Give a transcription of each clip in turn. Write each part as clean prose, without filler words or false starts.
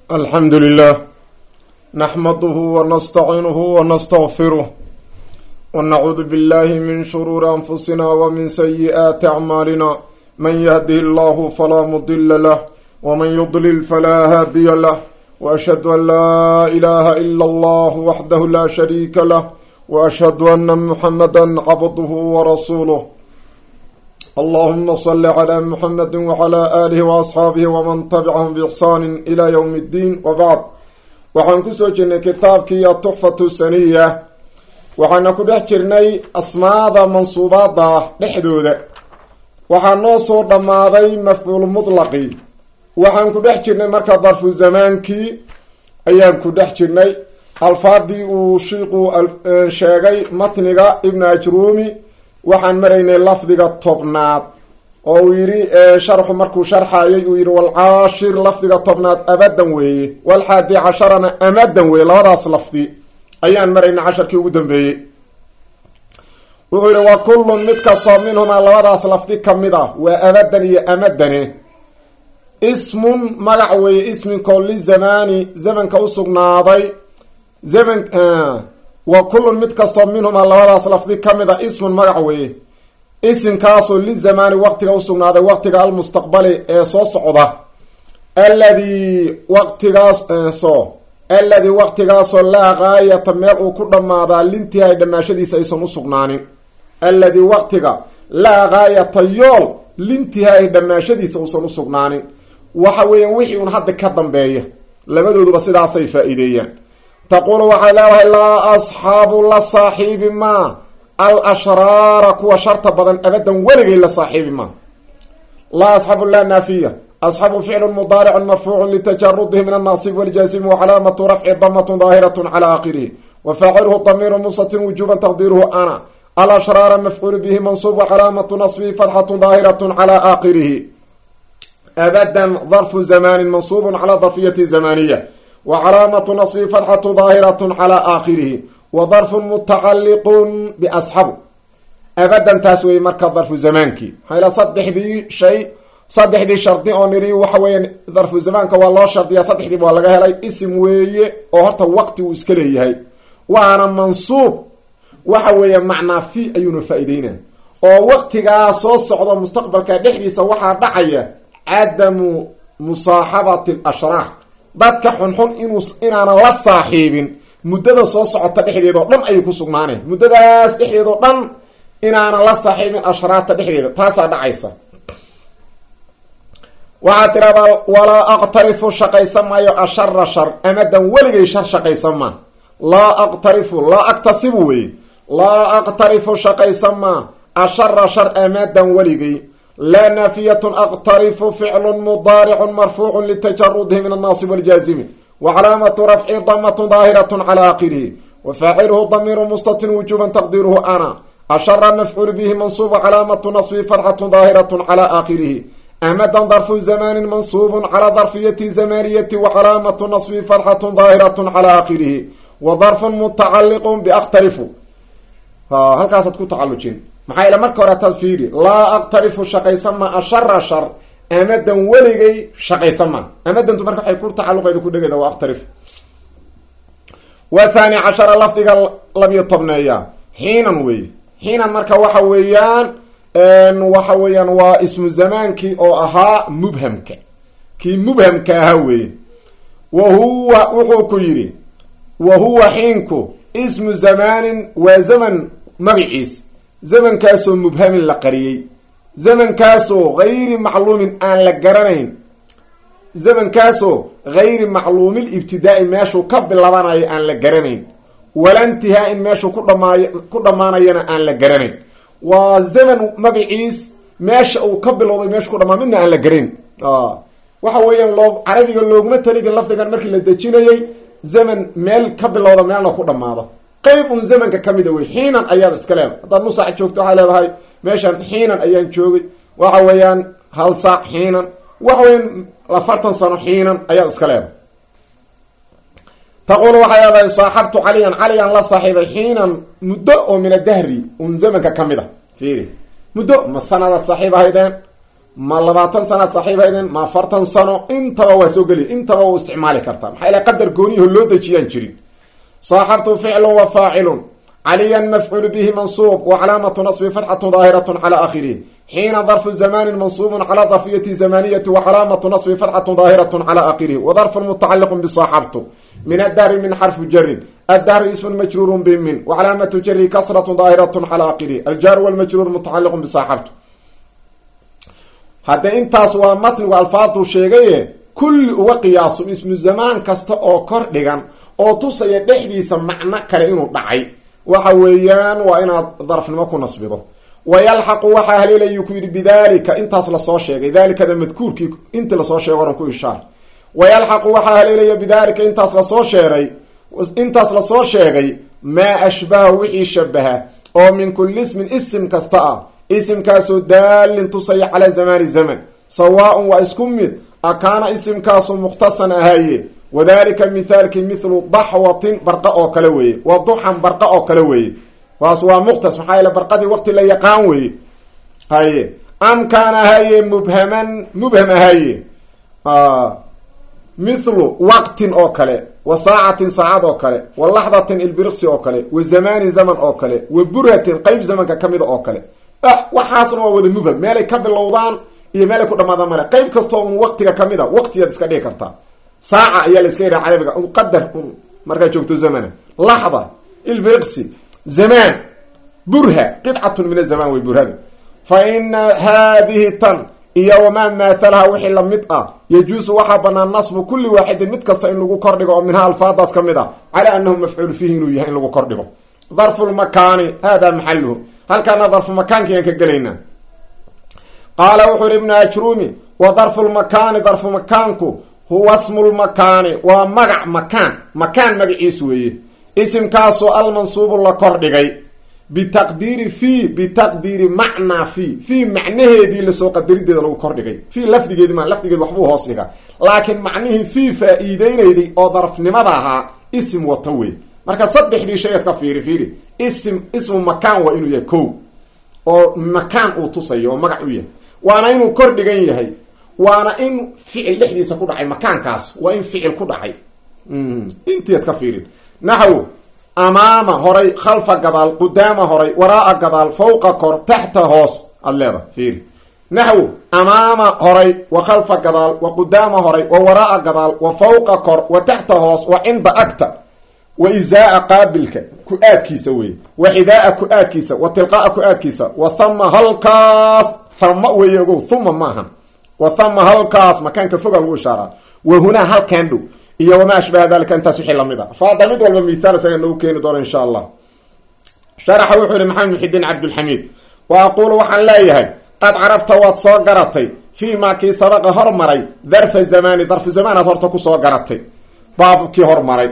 الحمد لله نحمده ونستعينه ونستغفره ونعوذ بالله من شرور أنفسنا ومن سيئات أعمالنا من يهده الله فلا مضل له ومن يضلل فلا هادي له وأشهد أن لا إله إلا الله وحده لا شريك له وأشهد أن محمدا عبده ورسوله اللهم صل على محمد وعلى آله وأصحابه ومن تبعهم بإحسان إلى يوم الدين وبعد وحن كسو جرني كتابك التحفة السنية وحن كده جرني أسماء منصوبات لحدود وحن نوصر دماغي مفعول مطلقي وحن كده جرني مركز ظرف الزمانك أيام كده جرني الفاضي وشيق الشاقي متنقى ابن أجرومي waxaan maraynay lafdiga tobnaad oo uu yiri sharxu markuu sharxayay uu yiri wal aashir lafdiga tobnaad abadan weeye wal 11 amadan weeye labadaas lafdi ayaan maraynay 10kii ugu dambeeyay wuxuu yiri wa kullun mid kasta minhuma labadaas lafdi kamida waa abadan iyo amadane ismun magac weeye ismin kulli zamani zamanka u sugnaaday zaman وكل متكسر منهم اللواداس لفظي كمدا اسم مغعوي اسم كاسو للزمان وقتك وسغنا هذا وقتك المستقبلي سو سوده الذي وقتك الذي وقتك لا غايه ميل او كدمادا لنتي دماشديس ايسن وسغنانين الذي وقتك لا غايه يول لنتي دماشديس اوسن وسغنانين waxa weeyaan wixii un hadda ka dambeeya labadooduba sidaas ay faa'iideeyaan تقول وحلاوها لا أصحاب لا صاحب ما الأشرار كوا شرط بدن أبدا ولغي لا صاحب ما لا أصحاب لا نافية أصحاب فعل مضارع مرفوع لتجرده من الناصب والجازم وعلامة رفع ضمة ظاهرة على آخره وفاعله ضمير مستتر وجوبا تقديره أنا الأشرار مفعول به منصوب وعلامة نصبه فتحة ظاهرة على آخره أبدا ظرف زمان منصوب على ظرفية زمانية وعلامة نصب فتحة ظاهرة على آخره وظرف متعلق بأصحاب أبدا تسوي مركز ظرف زمانك هاي صدح دي شيء صدح دي شرطي أمري وحوين ظرف زمانك والله شرطي صدح دي والله هاي اسم وي وهرت وقت واسكري هاي وانا منصوب وحوين معنى في أيون فائدين ووقتك صوص عضو مستقبل كدحدي سوحا دعية عدم مصاحبة الأشراح dadka xunxun inaana la saaxiibin muddada soo socota dhexdeeda dhan ay ku sugnaaneen muddadaas dhexdeeda dhan inaana la saaxiibin ashraata dhexdeeda taasa dhacaysa waxa tirada wala aqtarifu shaqaysamayo asharra shar amadan waligay shar shaqaysama la aqtarifu la aktasibu wi la aqtarifu shaqaysama asharra shar amadan waligay لا نافية أقترف فعل مضارع مرفوع لتجرده من الناصب والجازم وعلامة رفع ضمة ظاهرة على آخره وفاعله ضمير مستتر وجوبا تقديره أنا أشر مفعول به منصوب علامة نصب فتحة ظاهرة على آخره أمدا ظرف زمان منصوب على ظرفية زمانية وعلامة نصب فتحة ظاهرة على آخره وظرف متعلق بأقترف هل كاسة تكون تعلقين maxay la marka hore tadfiiri la aqtarifu shaqaysama ashar shar amadan waligay shaqaysama amadan marka waxay ku tacalluqaydo ku dhageeda waa aqtarif wa thani 10 lafdiga labiyo tobneeya hiinan way hiinan marka waxa weeyaan waa ismu zamaanki oo ahaa mubhamka ki mubhamka ahaa way wa huwa wuxuu ku yiri wa huwa hiinku ismu zamanin wa zaman magciis زمن كاسو مبهم لقريي زمن كاسو غير معلوم ان لا غرانين زمن كاسو غير معلوم الابتداء ماشو كبلباناي ان لا غرانين ولا انتهاء ماشو كدماناينا ان لا غرانين وزمن مبعيس ماشي او كبلوday meeshu ku dhamaamina aan la garin waxa weeyaan loo carabiga looguma taliga lafdigan markii la dejinayay zaman meel ka bilowda meelna ku dhamaado qayb un zamanka kamida way hiinan ayaad iska leedahay hadda nus saac joogto waxa leedahay meeshan hiinan ayaan joogay waxa weeyaan hal saac hiinan waxa weeyaan 40 sano hiinan ayaad iska leedahay taqulu waxa leedahay saaxabtu caliyan la saaxiibay hiinan muddo oo min dahri un zamanka kamida fiiri muddo ma sanada saaxiibahaydeen ma 20 sanaad saaxiib haydeen ma 40 sano intaba waa soo geli intaba waa isticmaali kartaa maxay la qadar gooniyo loo dajiyaan jirin صاحبت فعل وفاعل عليا مفعول به منصوب وعلامة نصب فتحة ظاهرة على آخره حين ظرف زمان منصوب على ظرفية زمانية وعلامة نصب فتحة ظاهرة على آخره وظرف متعلق بصاحبت من الدار من حرف جر الدار اسم مجرور بمن وعلامة جر كسرة ظاهرة على آخره الجار والمجرور متعلق بصاحبت هذا انتاس ومتن والفاظ شيغيه كل وقياس اسم الزمان كستا او كردغان oo tusaya dhexdiisa macna kale inuu dhacay waxa weeyaan waa inaad darfnimo ku nasbido wayalhaqu waxa haleelayu ku yiri bidalika intaas la soo sheegay dalika madkuurki inta la soo sheegay ku ishaar wayalhaqu waxa haleelayu bidalika intaas la soo sheegay ma ashbaha wixii shabaha oo min kulli ism kasta ismkaasu daalin tusaya ala zamani zaman sawaa wa iskumid akana ismkaasu mukhtasan ahaye وذلك مثالك مثل ضحوة برقة أو كلوي وضحا برقة أو كلوي واسوا مختص محايلة برقة وقت لا يقانوي هاي أم كان هاي مبهم هاي مثل وقت أو كلي وساعة ساعة أو كلي واللحظة البرقس أو كلي والزمان زمن أو كلي وبرهة قيب زمن كميد أو كلي وحاصل هو المبهم مالك كبل لوضان إيه مالك قد ماذا مالك قيب كستو وقتك كميد وقت يدسك دي كرتا ساعة يا لسكيرة عربية قدر مركز شوكتو زمانه لحظة البرقسي زمان برهة قطعة من الزمان والبرهة فإن هذه التن إيا وما ماثلها وحي لمدأة يجوز وحبنا النصب كل واحد متكسر إن لغو كردقه منها الفاظة كمدة على أنه مفعول فيه نويه إن لغو كردقه ظرف المكان هذا محله هل كان ظرف مكان كي ينكقلينا قال وحر ابن أجرومي وظرف المكان ظرف مكانكو هو اسم المكان ومقع مكان مقعيس ويه اسم كاسو المنصوب الله كردغي بتقدير معنى في معناه دي لسو قدريده لو كردغي في لفظيده ما لفظيده وحبو هوسيغا لكن معنيه في فائدينيدي او ظرفنمدها اسم وتوي marka saddexdii shay ka fiiri ism makan waa inuu yahay ko oo makan uu tusayo magac u yahay waana inuu kordhigan yahay وانا ان فعل لحديث ku dhacay makaankaas waa in ficil ku dhacay intiad ka fiirin naxu amaama horay khalfa gadaal qudama horay waraa gadaal fawqa kor tahta hoos alleeda fiiri naxu amaama horay wa khalfa gadaal wa qudama horay wa waraa gadaal wa fawqa kor wa tahta hoos wa inda akta wa izaa qabilka ku aadkiisa way wa hidaa ku aadkiisa wa tilqaa ku aadkiisa wa thumma halkaas thumma weeyago thumma maaha وثم هالكاس مكان كفوق الوشارة وهنا هالكاندو إيا وما أشبه ذلك أنت سوحي لمضة فاضمد والمثال سننو كين دور إن شاء الله شرح وحول محمد محدين عبد الحميد وأقول وحن لا يهي قد عرفت وتصاقرتي فيما كي سبق هرمري ظرف الزمان ظرتك صاقرتي باب كي هرمري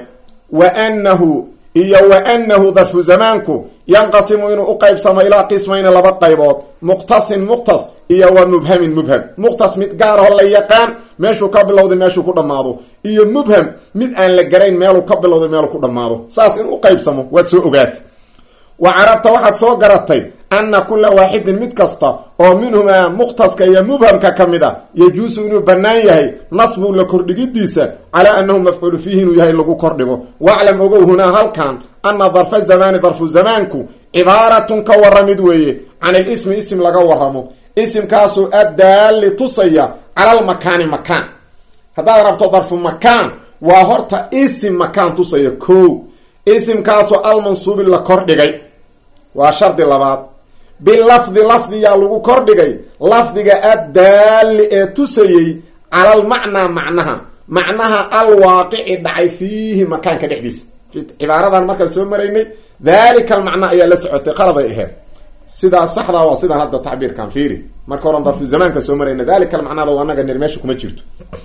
وأنه ظرف زمانكو ينقسم إنه أقيب سما إلى قسمين لبا قيبات مقتص إيا ومبهم مقتص متقاره اللي يقان ماشو قبل لو ماشو كدمادو إيا مبهم مد أن لقرين مالو قبل لو مالو كدمادو ساس إنه أقيب سما واتسو أقات وعرفت واحد صاقرتي أن كل واحد متكستا أو منهما مقتص كي مبهم ككمدا يجوز إنه بنايه نصب لكردقي ديسا على أنه مفعول فيه إنه يهي لغو كردقو واعلم أقو هنا هل كان أن ظرف الزمان ظرف زمانكو عبارة كورمد ويه عن الاسم اسم لغا ورمو اسم كاسو الدال تصيا على المكان مكان هذا ربط ظرف مكان وهرت اسم مكان تصيا كو اسم كاسو المنصوب لكردقي وشرط اللبات باللفظ لفظ يالغو كردقي لفظ الدال تصيا على المعنى معناها الواقع دعي فيه مكان كدحديث عبارة مركز سومريني ذلك المعنى ايا لسعوتي قرض ايهاب سيدا صحدا وسيدا هذا التعبير كان فيري مركز ظرف الزمان كسومريني ذلك المعنى لو انك نرميشو كما جرتو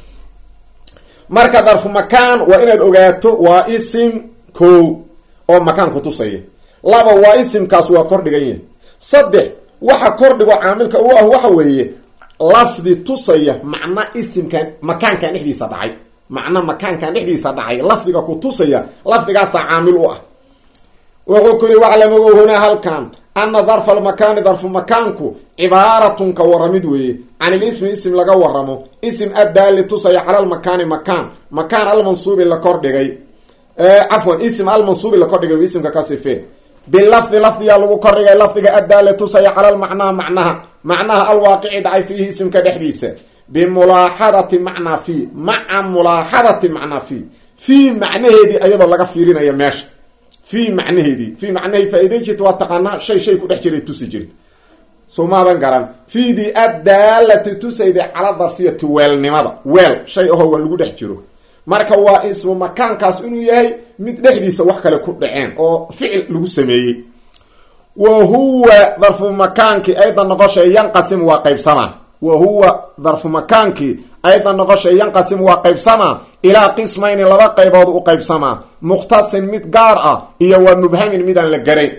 مركز ظرف مكان وإن الأوغاتو واسم كو او مكان كتوسيه لابا واسم كاسوا كردغيه صدح waxa kordhigo caamilka uu ah waxa weeye lafdi tusaya macna ism kan makan kan dhixdiisa dhacay macna makan kan dhixdiisa dhacay lafdiga ku tusaya lafdigaas caamil u ah wuxuu kuli waclamu huna halkan anna dharf al makan dharf makanku cibaaratun ka waramid weeye can ilismi ism laga waramo ism addaali tusaya cala almakaani makaan almansuubi la kordhigay cafwan ism almansuubi la kordhigay ismka ka sifee bilafdi lafdiyaa lagu kordhigay lafdiga addaali tusaya cala almacnaa macnaha alwaaqici dhacay fiihi ismka dhexdiisa bimulaaxadati macnaa fii maca mulaaxadati macnaa fii macnaheedii ayadoo laga fiirinaya meesha fii macnaheedii faa-iday jirta waa taqaanaa shay ku dhex jiray tusi jirta soo maadan garan fiidii addaalati tusayday cala darfiyati weelnimada weel shay ahoo waa lagu dhex jiro marka waa ismu makaankaas inuu yahay mid dhexdiisa wax kale ku dhaceen oo ficil lagu sameeyey wa huwa darfu makaankii aydan noqoshay yanqasim waa qaybsamaa wa huwa darfu makaankii aydan noqoshay yanqasim waa qaybsamaa ilaa qismayni laba qaybood u qaybsamaa mukhtasin mid gaar ah iyo wa mubhamin midaan la garayn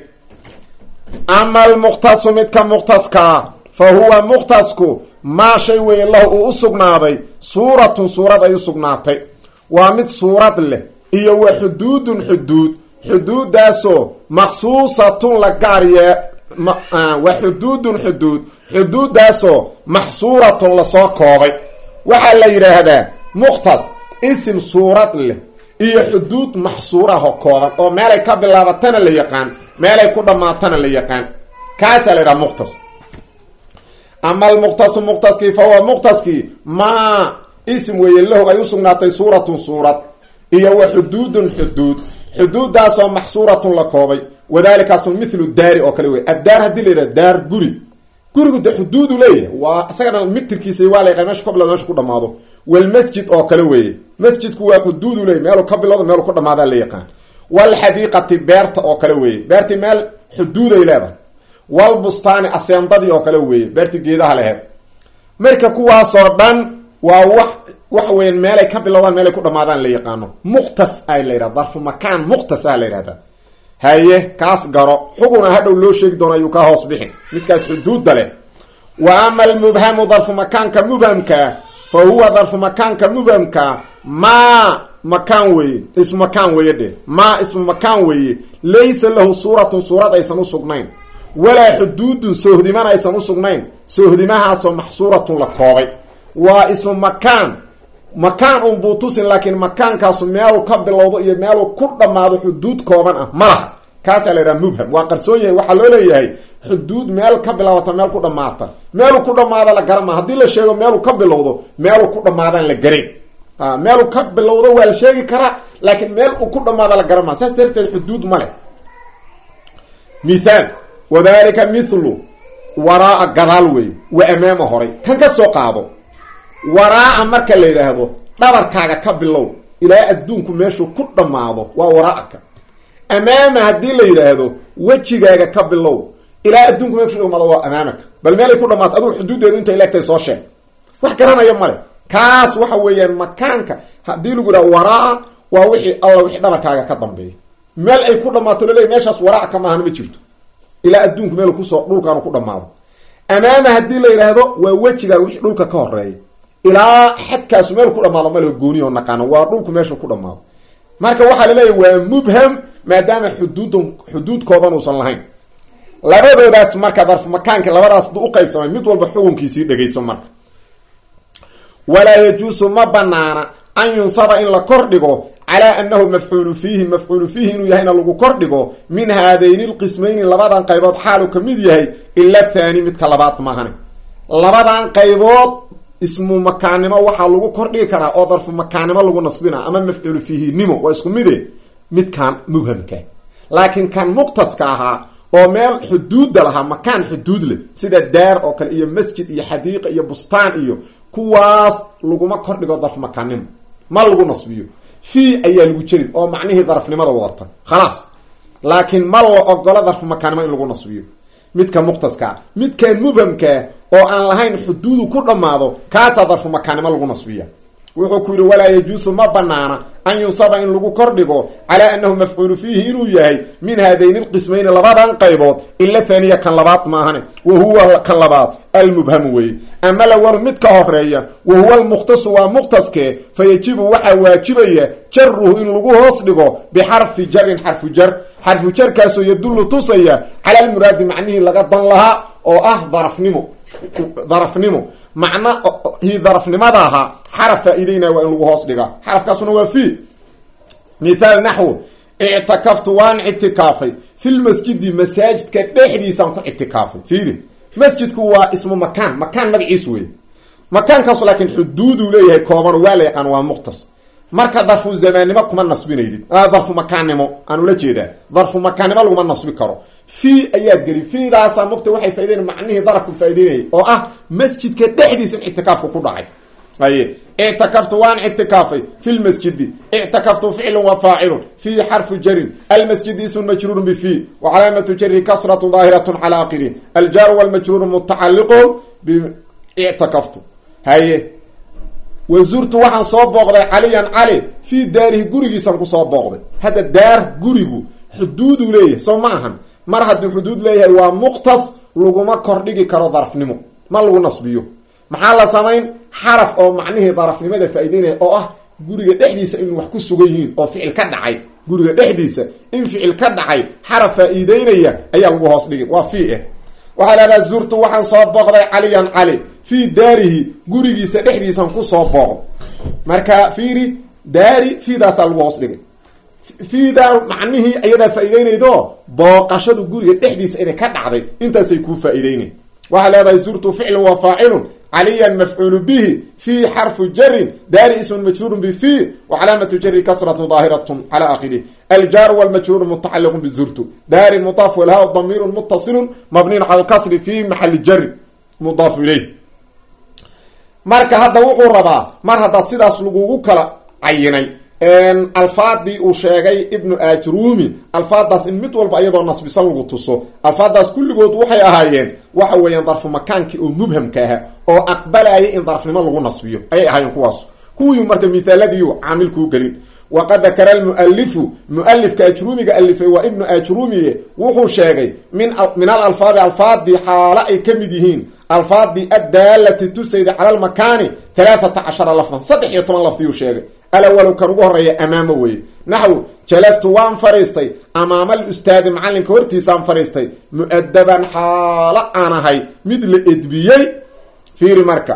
ama almukhtasu midka mukhtaskaa fa huwa mukhtasku maa shay weeye lahu uu u sugnaaday suuratun suurad ay u sugnaatay waa mid suurad leh iyo wa xuduudun xuduuddaasoo maksuusatun la gaarye wa xuduudun xuduuddaasoo maxsuuratun lasoo koobay waxaa la yidhaahdaa mukhtas isim suurad leh iyo xuduud maxsuuraho kooban oo meelay ka bilaabatana la yaqaan meelay ku dhammaatana la yaqaan kaasaa la yidhaha mukhtas ama almukhtasu mukhtaskii fa huwa mukhtaskii maa ism weeye lahu ay u sugnaatay suuratun suurad iyo wa xuduudun xuduuddaasoo maxsuuratun la koobay wadaalikaasu mithlu daari oo kale wey addaar haddii la yidhaha daar gurigu de xuduudu leeyahay waa isagana mitirkiisa waa la yaqaan mesha ka bilowda mesha ku dhamaado walmasjid oo kale weeye masjidku waa xuduudu leeyahy meelu ka bilowda meelu ku dhamaadaa la yaqaan walxadiiqati beerta oo kale weeye beertii meel xuduuday leedahay walbustaani aseendadii oo kale weeye beertii geedaha laheed marka kuwaasoo dhan waa waxa weyan meelay ka bilowdaan meelay ku dhamaadaan la yaqaano mukhtas ay la yidhahda darfu makaan mukhtas a la yidhahda haye kaas garo xuguna hadhow loo sheegi doono ayuu ka hoos bixin midkaas xuduudda leh wa ama almubhamu darfu makaanka mubhamkaa fa huwa darfu makaanka mubhamkaa maa makaan weeye ismu makaan weeye dheh maa ismu makaan weeye laysa lahu suuratun suurad aysan u sugnayn walaa xuduudun soohdimana aysan u sugnayn soohdimahaasoo maxsuuratun la koobay waa ismu makaan unbuu tusin laakiin makaankaasu meeluu ka bilowdo iyo meeluu ku dhammaado xuduud kooban ah ma laha kaasaa la yidhaha mubham waa qarsoon yahay waxaa loo leeyahay xuduud meel ka bilaabata meel ku dhammaata meeluu ku dhammaada la garama haddii la sheego meeluu ka bilowdo meeluu ku dhammaadaan la garan meeluu ka bilowdo waa la sheegi karaa laakiin meel uu ku dhammaada la garama saas darteed xuduud ma leh mithaal wadalika mithlu waraa gadaal wey wa amaama horay kan ka soo qaado waraa marka la yidhaahdo dhabarkaaga ka bilow ilaa adduunku meeshuu ku dhammaado waa waraa'aka amaama haddii la yidhaahdo wejigaaga ka bilow ilaa adduunku meeshuu dhamaado waa amaamaka bal meelay ku dhammaato adugu xuduuddeedu intay leegtay soo sheeg wax garanaya male kaas waxa weeyaan makaanka haddii lagu yidhaha waraa waa wixii alla wixii dhabarkaaga ka dambeeya meel ay ku dhammaato laleey meeshaas waraa'aka maahana ma jirto ilaa adduunku meel kusoo dhulkaanu ku dhammaado amaama haddii la yidhaahdo waa wejigaaga wixii dhulka ka horeeya ilaa xadkaasu meel ku dhamaado malho gooni oo naqaano waa dhulku meesha ku dhamaado marka waxaa laleeyahy waa mubham maadaama xuduud kooban uusan lahayn labadoodaas marka darfu makaanka labadaas du u qaybsamay mid walba xukunkiisii dhegayso marka walaa yajuusu ma banaana an yunsaba in la kordhigo calaa annahu mafcuulu fiihi inuu yahayna lagu kordhigo min haadayni lqismayni labadan qaybood xaalu ka mid yahay ila thaani midka labaad maahane labadan qaybood ismu makaannimo waxaa lagu kordhigi karaa oo darfu makaannimo lagu nasbina ama mafcuulu fiihi nimo waa isku mide midkan mubhamka laakiin kan muqtaska ahaa oo meel xuduudda lahaa makaan xuduud leh sida daar oo kale iyo masjid iyo xadiiqa iyo bustaan iyo kuwaas laguma kordhigo darfu makaannimo ma lagu nasbiyo fii ayaa lagu jeri oo macnihii darafnimada wadata khalaas laakiin ma la ogolo darfu makaannimo in lagu nasbiyo midka muqtaskaa midkan mubhamkaa oo aan lahayn xuduudu ku dhammaado kaasaa darfu makaannimo lagu nasbiya wuxuu ku yidhi walaa yajuusu ma banaana an yunsaba in lagu kordhigo calaa annahu mafcuulu fiihi inuu yahay min haadayni lqismayni labadan qaybood ila thaniya kan labaad maahane wa huwa kan labaad almubhamu weye ama lawalu mid ka horeeya wa huwa almukhtasu waa mukhtaskee fa yajibu waxaa waajibaya jaruhu in lagu hoos dhigo bixarfi jarin xarfu jarkaasoo yadullu tusaya cala almuraadi macnihii laga dan lahaa oo ah darafnimo macna hi darafnimada ahaa xaraf faa'iideynaya waa in lagu hoos dhigaa xarafkaasuna waa fi mithaal naxwu ictakaftu waan ictikaafay fil masjidi masaajidka dhexdiisaan ku ictikaafay fiiri masjidku waa ismu makaan magaciis wey makaankaas laakiin xuduudu leeyahay kooban waa la yaqaan waa muqtas marka darfu zamaannimo kuma nasbinaydid darfu makaannimo aan ula jeedaa darfu makaannimo laguma nasbi karo fi ayaad geli fiidaasa muqta waxay faa'iideyn macnihii darafku faa'iideynayay oo ah masjidka dhexdiisa ictikaafku ku dhacay aye اعتكفت وان اعتكافي في المسجد اعتكفت فعل وفاعل في حرف جر المسجد اسم مجرور بفي وعلامة جر كسرة ظاهرة على آخره الجار والمجرور متعلق باعتكفت هاي وزرت وحن صوب بغضي عليا علي في داره قريقي سنكو صوب بغضي هذا الدار قريقو حدود ليه سمعهم مرحد حدود ليه ومقتص لغما كردقي كرو ظرف نمو ما لغو نصبيو maxaa la samayn xaraf oo macnaheedu darafnimada faa'iideynaya oo ah guriga dhexdiisa in wax ku sugan yihiin oo ficil ka dhacay guriga dhexdiisa in ficil ka dhacay xaraf faa'iideynaya ayaa lagu hoos dhigay waa fi waxa la yiraahdaa zurtu waxaan soo booqday caliyan cali fi daarihi gurigiisa dhexdiisa ku soo booqdo marka fiiri daari fiidaas lagu hoos dhigay fiida macnaheedu ayada faa'iideynaydo booqashadu guriga dhexdiisa inay ka dhacday intaasay ku faa'iideynay waxa la yiraahdaa zurtu fi'l wa fa'il عليا مفعول به في حرف جر دار اسم مجرور بفي وعلامة جر كسرة ظاهرة على آخره الجار والمجرور متعلق بالزرت دار مضاف لها ضمير متصل مبني على الكسر في محل جر مضاف إليه marka hadda wuxuu rabaa mar hadda sidaas lagu kala cayinay alfaadii uu sheegay ibnu ajrumi alfaadaas in mid walba iyadoo nasbisan lagu tuso alfaadaas kulligood waxay ahaayeen waxa weeyaan darfu makaankii oo mubhamka ah oo aqbalaya in darfnimo lagu nasbiyo ay ahaayeen kuwaas kuwii marka mithaaladii caamil ku galin وقد ذكر المؤلف كأجرومي كألفه وابن أجرومي وحو شاقي من الألفاظ دي حالة أي كمدهين الفاظ دي الدالة تسيد على المكان 13 لفظا صدح يطمن لفظي شاقي الأول كان قهرية أمامه نحو جلست وان فريستي أمام الأستاذ معلن كورتي سام فريستي مؤدبا حالة أنا هاي مثل إدبيي في رماركة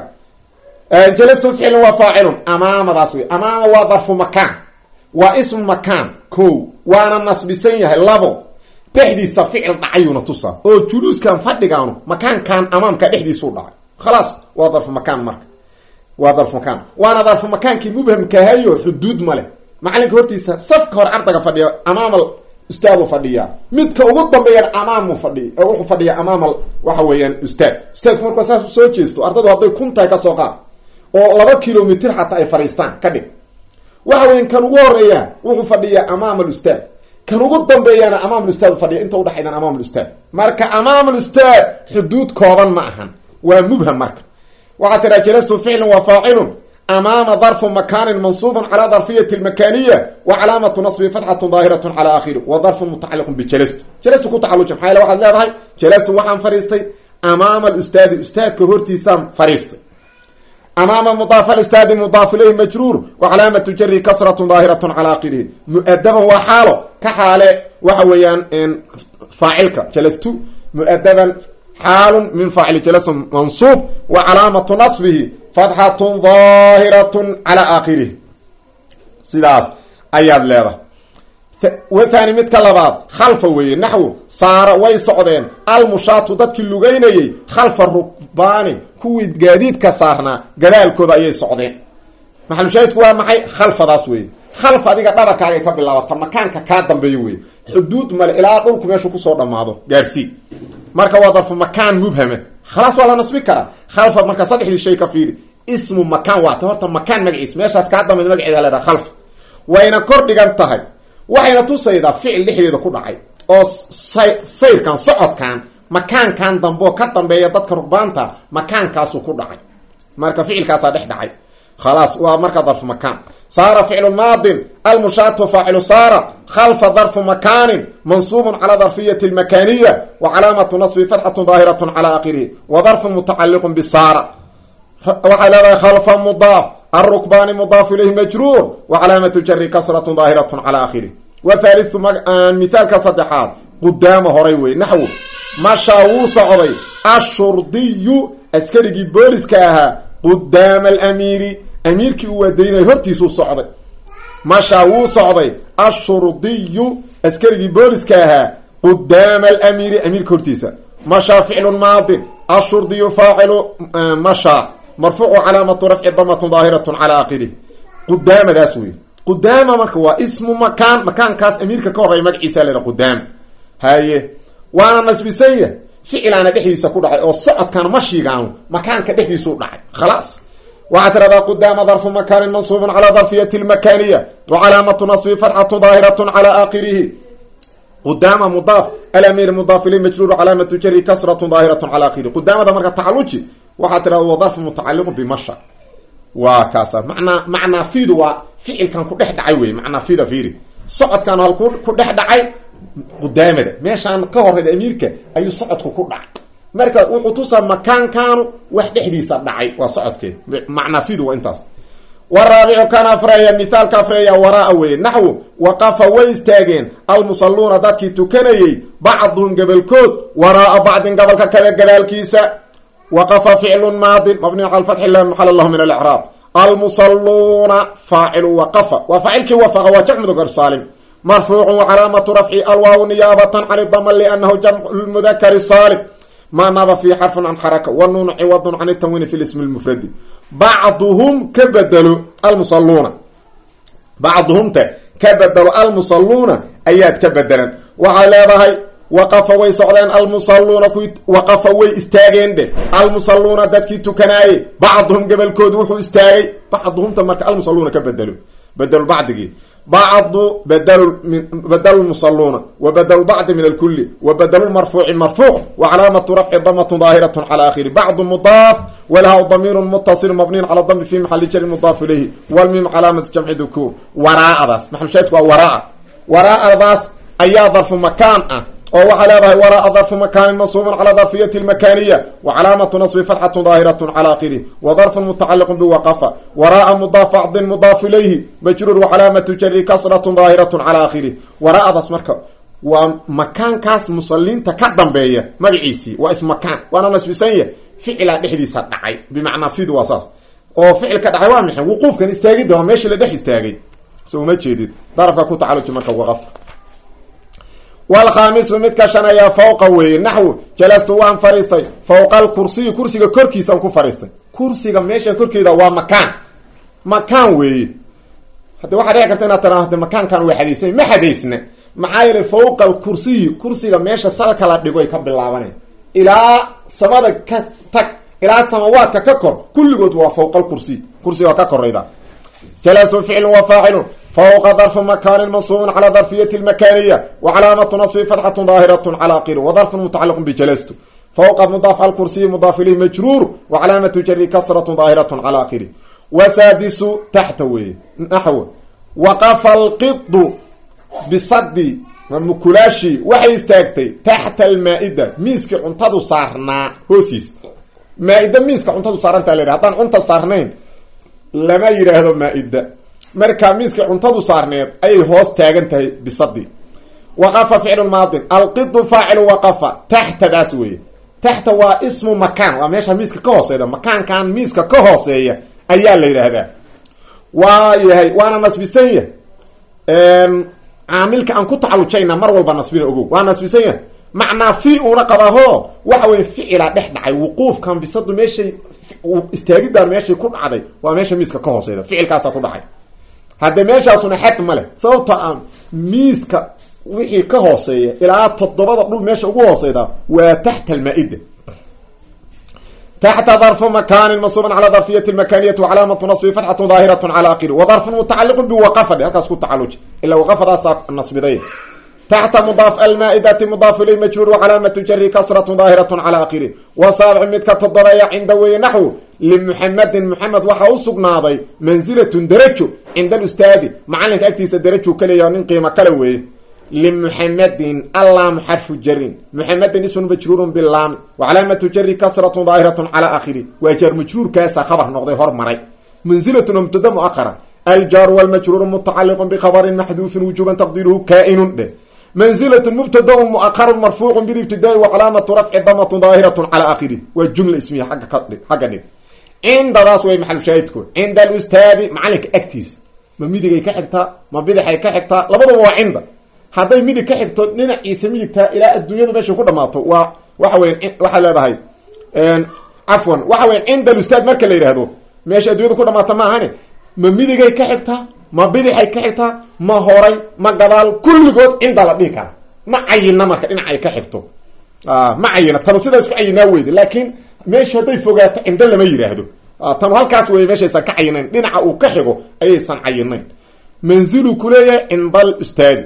جلست فعل وفاعل أمام راسوي أمام وظرف مكان واسم مكان كو وانا نصبسين يهي لابو تحدي فعل دعيونا تصا او جلوس كان فدقانو مكان كان امام كدحدي سو دعي خلاص وظرف مكان مرك وظرف مكان وانا ظرف مكان كي مبهم كهيو حدود ماله معلن هورتيسا صفك هور ارتقى فديا امام الاستاذ فديا مدك ugu dambeeyay amaam fadhiya wuxuu fadhiya amaam waxa weeyaan ustaad marka soo jeesto ardadu haday kunta ka soo qaad oo 2 kilomitir xataa ay fariistaan ka dhig waxa weyn kan ugu horeeya wuxuu fadhiyaa amaam al-ustaad kan ugu dambeeyana amaam al-ustaad fadhiya inta u dhaxaydan amaam al-ustaad marka amaam al-ustaad xuduud kooban ma ahan waa mubham marka waxa tira jalastu fi'lan wa fa'ilun amaam dharf makan mansub ala dharfiyah al-makaniyah wa alamatu nasbi fathah dhahirah ala akhir wa dharf muta'alliq bi jalastu ku ta'alluq maxay waxa leedahay jalastu waxaan fariistay amaam al-ustaad ustaadka hortiisaan fariistay أمام مضاف الأستاذ مضاف إليه مجرور وعلامة جر كسرة ظاهرة على آخره مؤدبا وحاله كحاله وحويان إن فاعلك جلست مؤدبا حال من فاعل جلست منصوب وعلامة نصبه فتحة ظاهرة على آخره سلاس أياد لابا وثاني متكلبات خلفه نحو صار ويسعدين المشاط ضدك اللغيني خلف الركباني كويد جديد كسارنا جلالكودا ايي سعدين محل شاهدك waa maxay khalfadaas weey khalf adiga dharkaaga ka bilaawata makaanka ka dambeeyo weey xuduud mal ilaa dhulku meeshu ku soo dhamaado gaarsi marka waa darf makaan mubhama خلاص wala nasbi kara khalf marka saddexdii shay ka fiiri ismu makaan waa horta makaan magaciis meeshaas ka dambeeyo magaceeda la khalf wayna kor dhigan tahay waxayna tusaydaa ficil dhexdeeda ku dhacay oo sayrkan socodkan makaankan dambo ka dambeeya dadka rugbaanta makaankaas ku dhacay marka ficilkaas dhex dhacay خلاص waa marka darf makaan صار فعل ماض المشات فاعل صار خلف ظرف مكان منصوب على ظرفية المكانية وعلامة نصب فتحة ظاهرة على آخره وظرف متعلق بالصار وعلى خلف مضاف الركبان مضاف إليه مجرور وعلامة جر كسرة ظاهرة على آخره وثالث مثال كصدحات قدام هريوي نحو mashaa wuu socday ashurdiyu askarigii booliska ahaa qudaama alamiiri amiirkii uu waadaynaya hortiisuu socday mashaa wuu socday ashurdiyu askarigii booliska ahaa qudaama alamiiri amiirka hortiisa mashaa ficlun maadin ashurdiyu faacilu mashaa marfuucu calaamatu rafci damatun daahiratun calaa aakhirih qudaamadaas wey qudaama marka waa ismu makaan makaankaas amiirka ka horreya magaciisa laha qudaama haye waana nasbisanya ficilaana dhexdiisa ku dhacay oo socodkan mashigaanu makaanka dhexdiisuu dhacay khalaas waxaa tiradaa qudaama darfu makaanin mansuubun calaa darfiyati lmakaniya wa calaamatu nasbi fatxatu daahiratun calaa aakhirihi qudaama mudaaf alamiir mudaaf ilay majruuru calaamatu jari kasratun daahiratun calaa aakhirihi qudaamada marka tacaluji waxaa tirada wa darfu mutacaliqun bimasha waa kaasa macnaa fiidu waa ficilkan ku dhex dhacay wey macnaa fida fiiri socodkan halku ku dhex dhacay qudaamada meeshaan ka horeyda amiirka ayuu socodku ku dhacay marka wuxuu tusaa makaankaanu wax dhexdiisa dhacay waa socodkeed macnaa fidu waa intaas waraabicu kan afreeya mithaalka afreeya waraa weye naxwu waqafa way istaageen almusalluuna dadkii tukanayey bacduhum gabalkood waraaa bacdin gabalka kale gadaalkiisa waqafa ficlun maadin mabniun cala fatxi la maxala lahu min alicraab almusalluuna faacilu waqafa waa faacilkii wafaqa waa jamcu garsaalim marfuucu wacalaamatu rafci alwaaw niyaabatan can idama liannahu jamcu lmudakari saalim ma naba fi xarfun can xaraka wanuunu ciwadun can itanwiini fi lismi lmufradi bacduhum ka bedelo almusalluuna bacduhumta ka bedelo almusalluuna ayaad ka bedelan waxay leedahay waqafa way socdeen almusalluuna kuwii waqafa way istaageen dheh almusalluuna dadkii tukanaaye bacduhum gabalkoodu wuxuu istaagay bacduhumta marka almusalluuna ka bedelo bedelu bacdigii bacdu badlu musaluuna wa badlu bacdi min alkuli wa badlu marfuuci marfuuc wa calaamatu rafci damatun daahiratun cala akhiri bacdu mudaaf walaha damiiru mutasil mabniin cala dami fi maxali jari mudaaf ilayhi walmim calaamatu jamci dukuur waraa'adaas maxalushaydku waa waraa waraa'adaas ayaa darfu makaan ah oo waxaa leedahay waraaa darfu makaanin mansuubun cala darfiyati lmakaniya wa calaamatu nasbi fatxatun daahiratun cala akhirih wa darfun mutacaliqun biwaqafa waraaa mudaaf bacdin mudaaf ilayhi majruur wa calaamatu jari kasratun daahiratun cala akhirih waraa'adaas marka waa makaankaas musaliinta ka dambeeya magaciisii waa ismakaan waana nasbisanya ficilaa dhexdiisa dhacay bimacnaa fidu waa saas oo ficilka dhacay waa maxay wuquufkan istaagidda waa meeshii la dhex istaagay so uma jeedid darafka ku tacaluji marka waqafa wlkhaamisu midka shan ayaa fawqa weeye naxwu jalastu waan fariistay fawqa alkursiyi kursiga korkiisaan ku fariistay kursiga meesha korkeeda waa makaan weeye haddi waxaa dhici karta inaad tiraahdo makaankan waa xadaysay ma xadaysna maxaa yeelay fawqa alkursiyi kursiga meesha salka la dhigo ay ka bilaabaneen ilaa samada ka tag ilaa samawaadka ka kor kulligood waa fawqa alkursiy kursiga waa ka korayda jalastu ficlun wa faacilun fawqa darfu makaanin mansuubun cala darfiyati lmakaniya wa calaamatu nasbi fatxatun daahiratun cala akhiri wa darfun mutacaliqun bijalastu fawqa mudaaf alkursiyi mudaaf ilayhi majruur wa calaamatu jari kasratun daahiratun cala akhiri wasaadisu taxta weeye naxw waqafa alqidu bisadi mukulaashi waxay istaagtay taxta almaa-ida miiskii cuntadu saarnaa hoosiis maa-ida miiska cuntadu saarantaa la yidhaha haddaan cunta saarnayn lama yidhaahdo maa-ida markaa miiskii cuntadu saarneed ayay hoos taagan tahay bisadi waqafa ficlu maadin alqidu faacilu waqafa taxtadaas weeye taxta waa ismu makaan waa meesha miiska ka hooseeda makaankan miiska ka hooseeya ayaa la yidhaahdaa waa yahay waana nasbisan yahay caamilka aan ku tacalujayna mar walba nasbina ogow waa nasbisan yahay macnaa fi una qabaho waxa weye ficilaa dhex dhacay wuquufkan bisadu meeshay istaagidaan meeshay ku dhacday waa meesha miiska ka hooseeda ficilkaasaa ku dhacay hadde meeshaasuna xad ma leh sababta aan miiska wixii ka hooseeya ilaa 7 dhul meesha ugu hooseyda waa taxta almaa-ida taxta darfu makaanin mansuuban cala darfiyati lmakaniyati wa calaamatu nasbi fatxatun daahiratun cala akhiri wa darfun mutacaliqun biwaqafa halkaas ku tacaluji ilaa waqafadaasaa nasbiday taxta mudaaf almaa-idati mudaaf ilay majruur wa calaamatu jari kasratun daahiratun cala akhiri wa saabici midka todobeeya cinda weye naxwu limuxamedin muxamed waxaa u sugnaaday manzilatun darajo cinda alustaadi macalinka agtiisa darajuu ka leeyaha nin qiimo kale weeye limuxamedin allaamu xarfu jarin muxamedin ismun majruurun bilaami wa calaamatu jari kasratun daahiratun cala akhiri waa jaar majruurkaasa khabar noqday hormaray manzilatun mubtada muahara aljaaru walmajruuru mutacaliqun bikhabarin maxduufin wujuban taqdiiruhu kaa-inun dheh manzilat mubtadaun muaqarun marfuucun bilibtidaai wa calaamatu rafci damatun daahiratun calaa aakhirih waa jumla ismiya xagga dhig cindadaas way maxalushaahidku cinda alustaadi macalinka agtiisa ma midigay ka xigtaa ma bidixay ka xigtaa labaduba waa cinda hadday midig ka xigto dhinaciisa midigtaa ilaa adduunyadu meeshay ku dhamaato waa waxa weya waxaa leedahay cafwan waxa weya cinda alustaad marka la yidhaahdo meesha adduunyadu ku dhamaata ma ahane ma midigay ka xigtaa ma bidixay ka xigtaa ma horay ma gadaal kulligood cinda la dhihi kara ma cayina marka dhinacay ka xigto ma cayina tanu sidaa isku cayinaa weyda laakiin meesha hadday fogaato cindo lama yidhaahdo tanu halkaas wey meeshaysan ka cayinayn dhinaca uu ka xigo ayaysan cayinayn manzilu kuleeyahay cinda alustaadi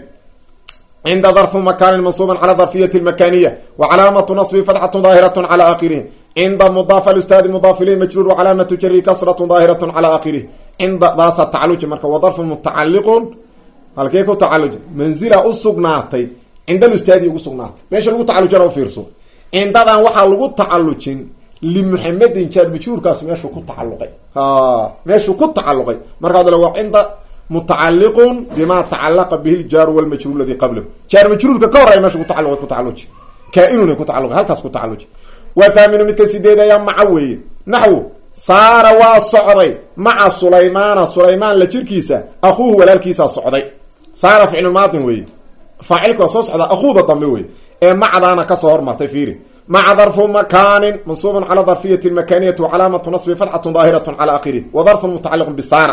cinda darfu makaanin mansuuban cala darfiyati lmakaniya wa calaamatu nasbi fatxatun daahiratun cala aakhirih cinda mudaaf alustaadi mudaaf ilayh majruur wa calaamatu jari kasratun daahiratun cala aakhirih cinda daasa tacaluji marka wa darfu mutacaliqun halkee ku tacaluji manzila u sugnaatay cinda alustaadi ugu sugnaatay meesha lagu tacalujana u fiirso cindadan waxaa lagu tacalujin limuxamedin jaar majruurkaas meeshuu ku tacaluqay meeshuu ku tacaluqay markaad le waa cinda mutacaliqun bima tacalaqa bihi ljaaru walmajruur ladii qablahu jaar majruurka ka horaya meesha ku tacaluji kaa-inuna ku tacaluqay halkaas ku tacaluji wa thaaminu midka sideed ayaa maca weeye naxwu saara waa socday maca sulaymaana sulaymaan la jirkiisa akuuhu walaalkiisaa socday saara ficlu maadin weeye faacilka waa soo socdaa akuuda dambe wey ee macdaana kasoo hormartay fiiri maca darfu makaanin mansuubun cala darfiyati lmakaniyati wa calaamatu nasbi fatxatun daahiratun cala aakhirih wa darfun mutacaliqun bisaara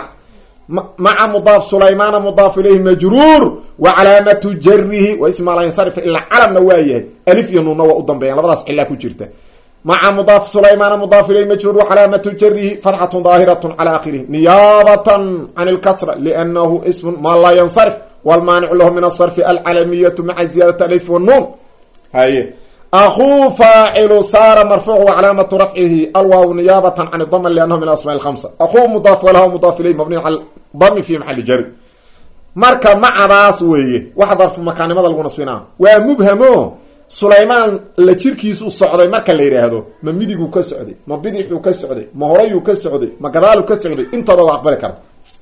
maca mudaaf sulaymaana mudaaf ilayhi majruur wa calaamatu jarihi wa isma laa yansarif ilaa calamna waa yahay alif iyo nuunna waa u dambeeyaan labadaas cilaa ku jirta maca mudaaf sulaymaana mudaaf ilayhi majruur wa calaamatu jarihi fatxatun daahiratun cala aakhirih niyaabatan can ilkasra liannahu ismun maa laa yansarif walmaanicu lahu min asarfi alcalamiyatu maca ziyaadati alif wanuun haye akuu faacilu saara marfuuc wa calaamatu rafcihi alwaaw niyaabatan can idama liannahu min asmaa lhamsa akuu mudaaf walaha mudaaf ilayh mabniy cala dami fi maxali jari marka macadaas weeye waxa darfu makaanimada lagu nasbinaa waa mubhamo sulaymaan la jirkiisu socday marka la yidhaahdo ma midiguu ka socday ma bidixuu ka socday ma horayuu ka socday ma gadaaluu ka socday intooda waa aqbali karta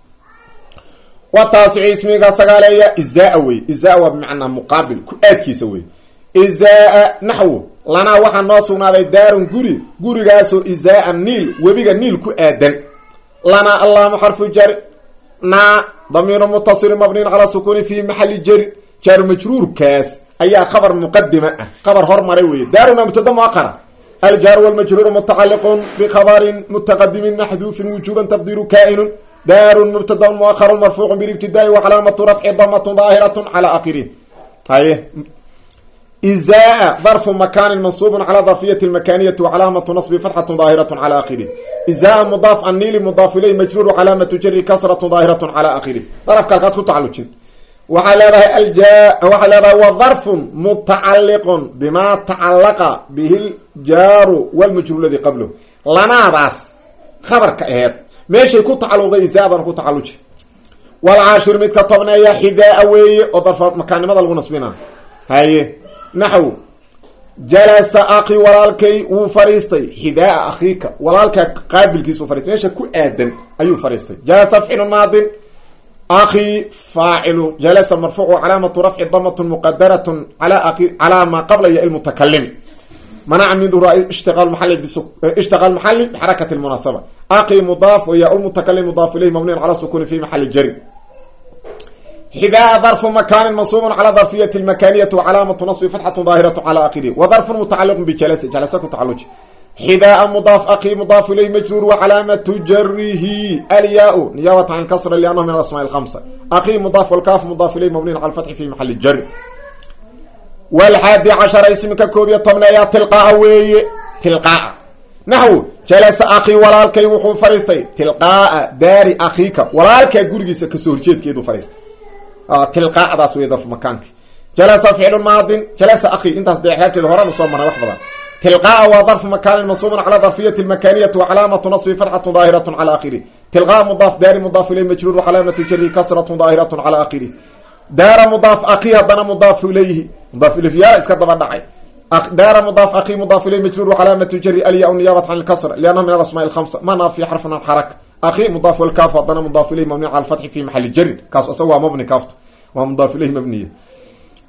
wa taasici ismiga sagaaleeya izaa wey izaa waa bimacnaa muqaabil ku aadkiisa wey izaa naxwu lanaa waxaa noo sugnaaday daarun gurigaasoo izaa niil webiga niil ku aadan lanaa allaamu xarfu jari naa damiiru mutasilin mabniin calaa sukuuni fi maxali jari jaar majruurkaas ayaa khabar muqadima ah khabar hormaray weeye daaruna mubtada muaqara aljaaru walmajruuru mutacaliqun bikhabarin mutaqadimin maxduufin wujuuban taqdiiru kaa'inun daarun mubtadaun muaqarun marfuucun bilibtidaai wa calaamatu rafci damatun daahiratun cala aakhirih haye izaa darfu makaanin mansuubun cala darfiyati lmakaniyati wa calaamatu nasbi fatxatun daahiratun cala aakhirih izaa mudaaf anniili mudaaf ilayh majruur wa calaamatu jari kasratun daahiratun cala aakhirih darafka halkaad ku tacalujin waxaa leedahay waxaa leedahay wa darfun mutacaliqun bima tacalaqa bihi ljaaru walmajruur ladii qablahu lanaadaas khabarka aheed meeshay ku tacaluqday izaadan ku tacaluji walcaashir midka tobneeya xidaa weeye oo darfa makaanimada lagu nasbinaa haye naxw jalasa akhi walaalkay wuu fariistay xidaa akhiika walaalka qaabilkiisu fariistay meesha ku aadan ayuu fariistay jalasa ficlu maadin akhi faacilu jalasa marfuuc calaamatu rafci damatun muqadaratun calaa maa qabla ya ilmutakalim manaca min duhur ishtiqaal maxali bixarakati lmunaasaba akhi mudaaf wa yaa lmutakalim mudaaf ilayh mabniyan cala sukuni fi maxali jari xidaa darfu makaanin mansuubun cala darfiyati lmakaniyati wa calaamatu nasbi fatxatu daahiratu cala aakhirih wa darfun mutacaliqun bijalasa jalasa ku tacaluji xidaa mudaaf akhi mudaaf ilayh majruur wa calaamatu jarihi alyaa niyaabata can kasra liannahu min alasmaa lhamsa akhi mudaaf walkaaf mudaaf ilayh mabniyan cala lfatxi fi maxali jari walxaadi cashara ismika koob iyo tobneeyaa tilqaa weeye tilqaa naxwu jalasa akhi walaalkay wuxuu fariistay tilqaaa daari akhiika walaalkaa gurigiisa kasoo horjeedkeedu fariistay tilqaadaas wey darfu makaanki jalasa ficlu maadin jalasa akhi intaas dee exraabteeda horan usoo marnay wax badan tilqaa waa darfu makaanin mansuubun cala darfiyati lmakaniyati wa calaamatu nasbi fatxatun daahiratun cala aakhirih tilqaa mudaaf daari mudaaf ilayh majruur wa calaamatu jarihi kasratun daahiratun cala aakhirih daara mudaaf akhi haddana mudaafu ilayhi mudaaf ilayhi iska daba dhacay daara mudaaf akhi mudaaf ilayh majruur wa calaamatu jari alyaa niyaabat can ilkasra liannahu min alasmaa lhamsa mana fi xarfin xaraka akhi mudaaf walkaaf haddana mudaaf ilayh mabniy cala alfatxi fi maxali jarin kaas isaga waa mabni kaafta waa mudaaf ilayh mabniya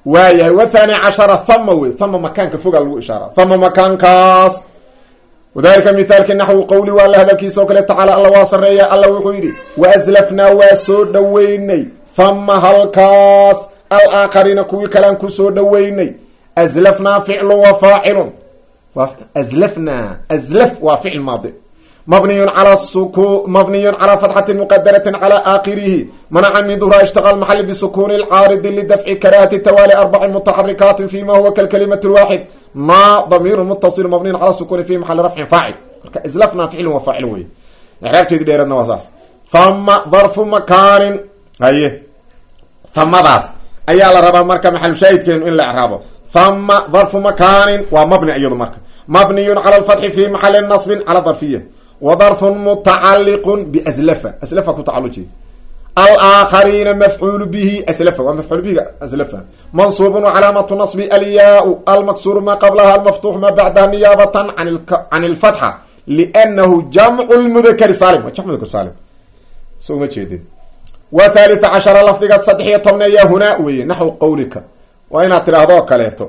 waayahay wathani cashara thama wey thama makaanka fogaa lagu ishaara thama makaankaas wadalika mithaalki naxwi qowli waa alla hadalkiisa oo kale tacaala alla waa sareeya alla wuxuu yidhi waaslafnaa waa soo dhoweynay thama halkaas alaakhariina kuwii kalaan kusoo dhoweynay aslafnaa ficlun wa faacilun aslafnaa aslaf waa ficil maadi mabniyun calaa fatxati muqadaratin calaa aakhirihi manaca min duhra ishtiqaal maxali bisukuni lcaaridi lidafci karaahati tawaali arbaci mutaxarikaatin fima huwa kalkalimati lwaaxid ma damiiru mutasilu mabniyun calaa sukuni fi maxali rafcin faacil marka aslafnaa ficlun wa faacil wey icraabteedi dheeradna waa saas thama darfu makaanin haye thamadaas ayaa la rabaa marka maxalushaahidkeenu in la icraabo thama darfu makaanin waa mabni iyadu marka mabniyun cala alfatxi fi maxali nasbin cala darfiya wa darfun mutacaliqun biaslafa aslafa ku tacaluji alaakhariina mafcuulu bihi aslafa waa mafcuul bihiga aslafa mansuubun wacalaamatu nasbi alyaau almaksuru maa qablaha almaftuux maa bacdaha niyaabatan can ilfatxa liannahu jamcu lmudakari saalim waa jamc mudakar saalim so uma jeedin wa thalitha cashara lafdiga 13 hunaa weye naxwu qawlika waa inaad tidhahdoo kaleeto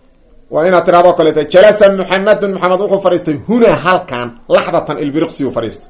jalasa muxamedun maxamed wuxuu fadhiistay hunaa halkan laxdatan ilbiriqsiyu fadhiistay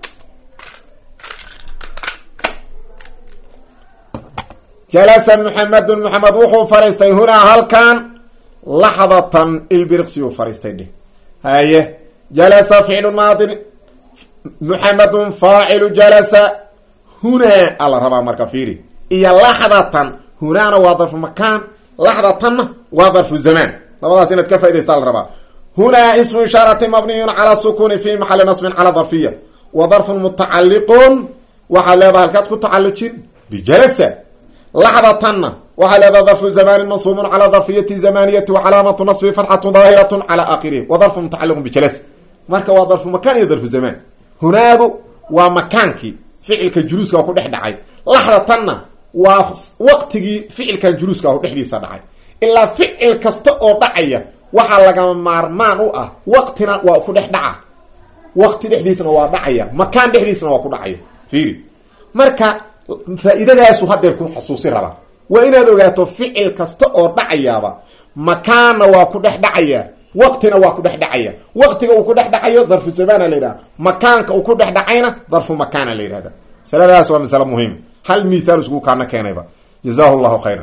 jalasa muxamedun maxamed wuxuu fadhiistay hunaa halkan laxdatan ilbiriqsiyu fadhiistay dheh haye jalasa ficlu maadin muxamedun faacilu jalasa hunaa ala rabaa marka fiiri iyo laxdatan hunaana waa darfu makaan laxdatanna waa darfu zamaan labadaas inaad ka faidaysta la rabaa hunaa ismu ishaarati mabniyun calaa sukuni fi maxali nasbin cala darfiya wa darfun mutacaliqun waxaad leedaha halkaad ku tacalujin bijalasa laxdatanna waxaa leedaha darfu zamanin mansuubun calaa darfiyati zamaniyati wa calaamatu nasbi fatxatu daahiratun cala aakhirihi wa darfu mutacaliqun bijalasa marka waa darfu makaan iyo darfu zamaan hunaadu waa makaankii ficilka juluuska ku dhex dhacay laxdatanna waa waqtigii ficilkan juluuska dhexdiisa dhacay ilaa ficil kasta oo dhacaya waxaa lagama maarmaan u ah waqtina waa ku dhex dhaca waqti dhexdiisna waa dhacaya makaan dhexdiisna waa ku dhacaya fiiri marka faa-iidadaasu hadeer ku xasuusi rabaa waa inaad ogaato ficil kasta oo dhacayaaba makaanna waa ku dhex dhacaya waqtina waa ku dhex dhacaya waqtiga uu ku dhex dhacayo darfu zamaana la yidhaha makaanka uu ku dhex dhacayna darfu makaana la yidhahda masaladaas waa masale muhiim hal mithaal iskugu kaana keenayba jazahu llahu khayran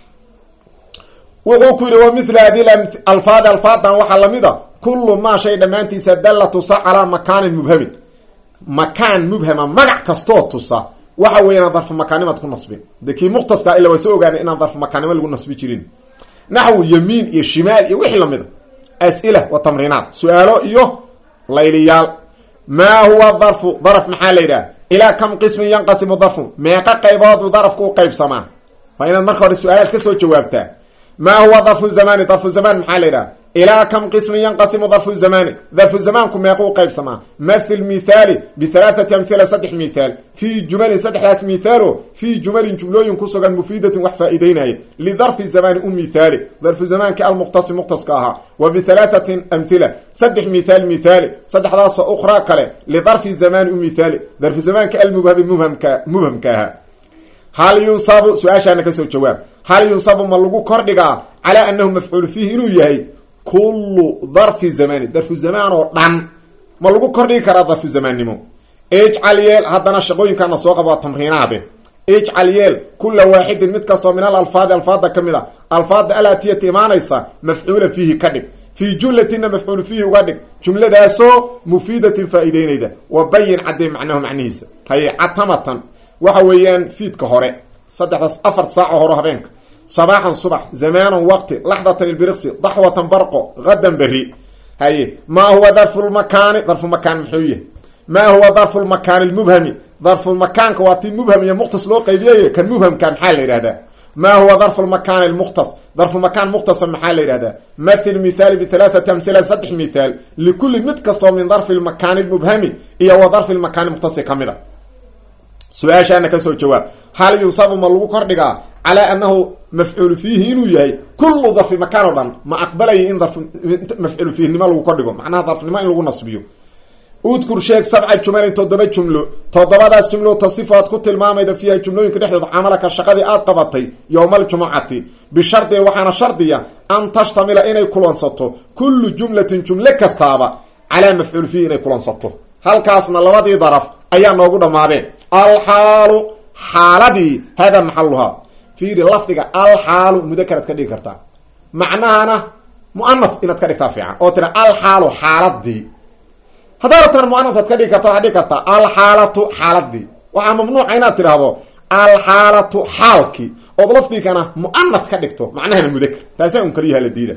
wuxuu ku yidhi wa mithlu hadi alfaadi alfaadan waxaa lamid a kullu maa shay dhammaantiisa dalla tusa calaa makaanin mubhamin makaan mubhama magac kastoo tusa waxa weeyaan darfu makaanimaad ku nasbin de kii mukhtaska ila waa soo ogaanay inaan darfu makaanimo lagu nasbi jirin naxwu yamiin iyo shimaal iyo wixii lamid a as-ila wa tamriinaat su-aalo iyo layliyaal maa huwa darfu daraf maxaa la yidhaha ilaa kam qismin yanqasimu darfu meeqa qaybood darafku u qaybsamaa waa inaad marka hore su-aalaad kasoo jawaabtaa maa huwa darfu zamani darfu zamaan maxaa la yidhaha ilaa kam qismin yanqasimu darfu zamani darfu zamaanku meeqa u qaybsamaa mathil mithaali bihalaathati amhila 3 mithaal fii jumalin 3daas mithaalo fii jumalin jumlooyin ku sugan mufiidatin wax faa-iideynaya lidarfi zamani u mithaali darfu zamaanki almuqtasi muqtaska ahaa wa bihalaahatin amhila 3 mithaal mithaali 3daasa ukhraa kale lidarfi zamani u mithaali darfu zamaanka almubhami mubhamka ahaa hal yunsabu su-aashaana kasoo jawaab hal yunsabu ma lagu kordhigaa calaa anahu mafcuulu fiihi inuu yahay kullu darfi zamani darfu zamaan oo dhan ma lagu kordhigi karaa darfu zamaannimo ijcal yeel haddana shaqooyinkaana soo qaba waa tamriinaade ijcal yeel kula waaxidin mid kastoo min al alfaadi alfaada ka mid a alfaada alaatiyati imaanaysa mafcuula fiihi ka dhig fii jumlatina mafcuulu fiihi uga dhig jumladaasoo mufiidatin faa-iideynayda wa bayin caddee macnahu macnihiisa haye catamatan waxa weeyaan fiidka hore 4 saaco horo habeenka sabaaxan subax zamaanan waqti laxdatan ilbiriqsi daxwatan barqo gadan beri haye maa huwa darfu lmakaani darfu makaan muxuu yahay maa huwa darfu lmakaani lmubhami darfu makaanka waa tii mubham iyo mukhtas loo qaybiyay kan mubhamka maxaa la yidhahdaa maa huwa darfu lmakaani lmukhtas darfu makaan mukhtasa maxaa la yidhahdaa mathil mithaali bihalaathati amhila 3 mithaal likulli mid kastoo min darfi lmakaani lmubhami iyo wa darfi lmakaani mukhtasi ka mid a su-aashaana kasoo jawaab hal yunsabu ma lagu kordhigaa calaa anahu mafcuulu fiihi inuu yahay kullu darfi makaan oo dhan ma aqbalaya in mafcuulu fiihinimo lagu kordhigo macnaha darfnimo in lagu nasbiyo udkur sheeg 7 jumalin 7 jumlo 7daas jumlo tasifaad ku tilmaamayda fiiha jumlooyinka dhexdooda camalka shaqadii aad qabatay yawmal jumcati bi shardi waxana shardiya an tashtamila inay kulansato kullu jumlatin jumla kastaaba ala maf'ul fihi inay kulansato halkaasna labadii daraf ayaa noogu dhamaadeen al halu xaaladii hada maxalluha fiiri lafdiga al halu mudakarad ka dhigi kartaa macnaana muannas inaad ka dhigtaa fiican oo tira al halu xaaladii hadartan muannas ka dhigi kartaa al halatu xaaladii waxa mamnuuc inaad tiraahdo al halatu xaalki oo lafdigana muannas ka dhigto macnaheena mudakar taasay kaliya la diida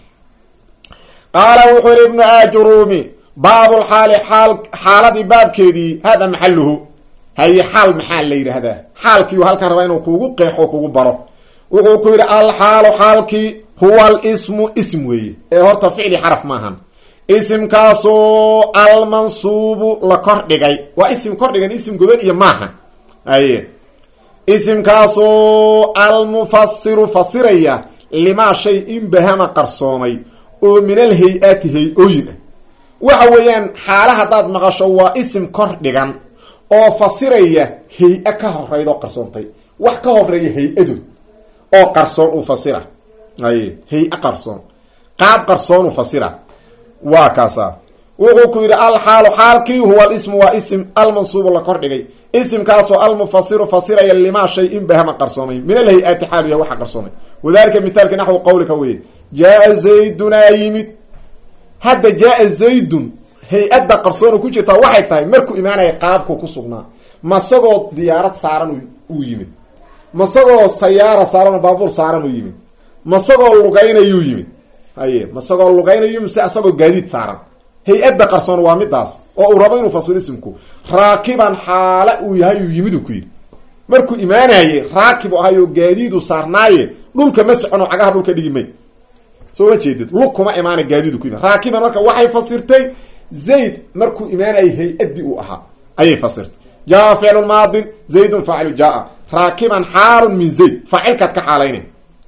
qala wuxuu ibn ajrumi baabul xaali xaaladii baabkeedii hada maxalluhu hay xaal maxal la yiraahdaa xaalkii halkan raba inuu kuugu qeexo kuugu baro wuxuu ku yiri al xaalu xaalki huwa al ismu ism weeye ee horta ficli xaraf maahan ismkaaso al mansubu la kor dhigay waa ism kor dhigan ism goban iyo maaha aye ismkaaso al mufassiru fasiraya lima shay in bahama qarsoomay oo min al hay'ati hay'oyin waxa weeyaan xaalaha hadaad maqasho waa ism kor dhigan oo fasiraya hay'a ka horeydo qarsoontay wax ka horeeya hay'adu oo qarsoon u fasira ay hay'a qarsoon qaab qarsoon u fasira waa kaasa wuxuu ku yiri al halu halki huwa al ismu wa ism al mansub la kor dhigay ismkaas oo al mufassiru fasiraya lima shay in bahama qarsoomay min al hay'ati xaaliya waxa qarsoomay wadaalka mithaalka naxwu qawlika weey jaa zaydun ayimid hadda jaa zaydun hay-adda qarsoon ku jirta waxay tahay markuu imaanaya qaabku ku sugnaa masagoo diyaarad saaran uu yimid masagoo sayaara saaran baabuur saaran uu yimid masagoo lugaynayu yimid haye masagoo lugaynayu mise asagoo gaadiid saaran hay-adda qarsoon waa midaas oo uu rabo inuu fasiro ismku raakiban xaala uu yahay uu yimid ku yiri markuu imaanaye raakib ahayo gaadiidu saarnaaye dhulka ma socono cagaha dhulka dhigimay soo jeedid lukuma imaana gaadiidu ku yimid raakiban marka waxay fasirtay zayd markuu imaanay hay'adi uu ahaa ayay fasirtay jaa fi'l maadi zayd fa'il jaa raakiban xaal min zayd fa'ilka ka xaalayn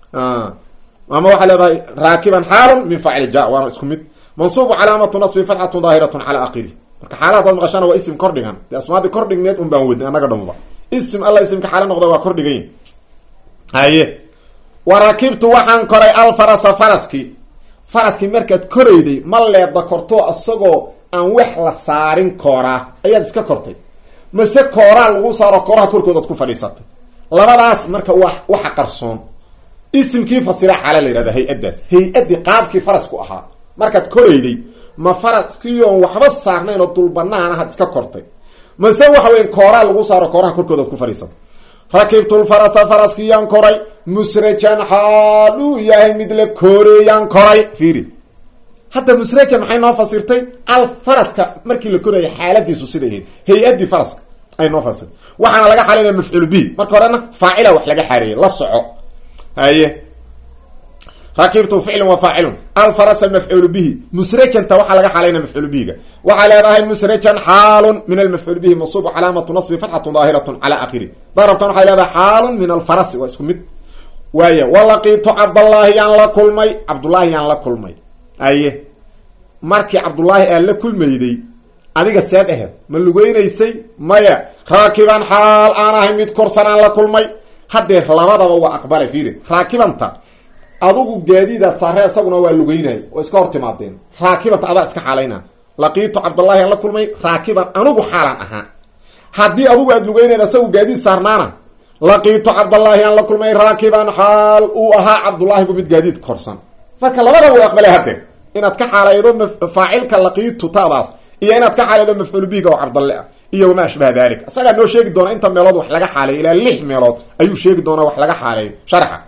ama waxa leedahay raakiban xaal min fa'il jaa wa isku mid mansub calaamatu nasb fathatun dahiratun ala akhiri marka xaalada maqashana waa ism kordhigan asmaadi kordhigneed baan wadnaa anaga dhanba ism alla ismka xaala noqdo waa kordhigan haye warakibtu waxaan koray al farasa faraski markaad korayday ma leeda korto asagoo aan wax la saarin kooraa ayaad iska kortay mase kooraa lagu saaro kooraha korkoodaad ku fadhiisatay labadaas marka waxa qarsoon isimkii fasira xaala la yidhahda hay-addaas hay-addii qaabkii farasku ahaa markaad korayday ma faraskii oon waxba saarnayn oo dulbanaan ahaad iska kortay mase waxa weya kooraa lagu saaro kooraha korkoodaad ku fadhiisatay rakibtul farasa faraskiyaan koray musrajan xaaluu yahay mid la kooreeyaan koray fiiri hadda musraja maxay noo fasirtay al faraska markii la korayay xaaladiisu siday ahayd hay-adii faraska ay noo fasirtay waxaana laga xaaleynaya mafcuul bi marka horena faacila wax laga xaareeyay la soco haye rakibtu ficlun wa faacilun al farasa mafcuul bihi musrajanta waxaa laga xaaleynaya mafcuul bihiga waxaa leedahay musrajan xaalun min almafcuul bihi mansuub calaamatu nasbi fatxatun daahiratun cala akhiri darabtan waxay leedahay xaalun min alfarasi waa isku mid waaya walaqiitu cabdallaahi yaan la kulmay cabdullaahi yaan la kulmay aye markii cabdullaahi aan la kulmayday adiga seed aheed ma lugeynaysay maya raakiban xaal aan ahay mid korsanaan la kulmay haddee labadaba waa aqbalay fiiri raakibanta adugu gaadiidaad saarey isaguna waa lugeynay oo iska hor timaadeen raakibanta adaa iska xaalayna laqiitu cabdullaahi aan la kulmay raakiban anugu xaalan ahaa haddii adugu aad lugeynayd isagu gaadiid saarnaana laqiitu cabdullaahi aan la kulmay raakiban xaal uu ahaa cabdullaahigu mid gaadiid korsan marka labada way aqbalay hadde inaad ka xaalaydo faacilka laqiitu taadaas iyo inaad ka xaalaydo mafcuul bihiga oo cabdalle ah iyo wamaa ashbaha dalik isagaa noo sheegi doona inta meelood wax laga xaaleeyo ilaa 6 meelood ayuu sheegi doonaa wax laga xaaleeyo sharxa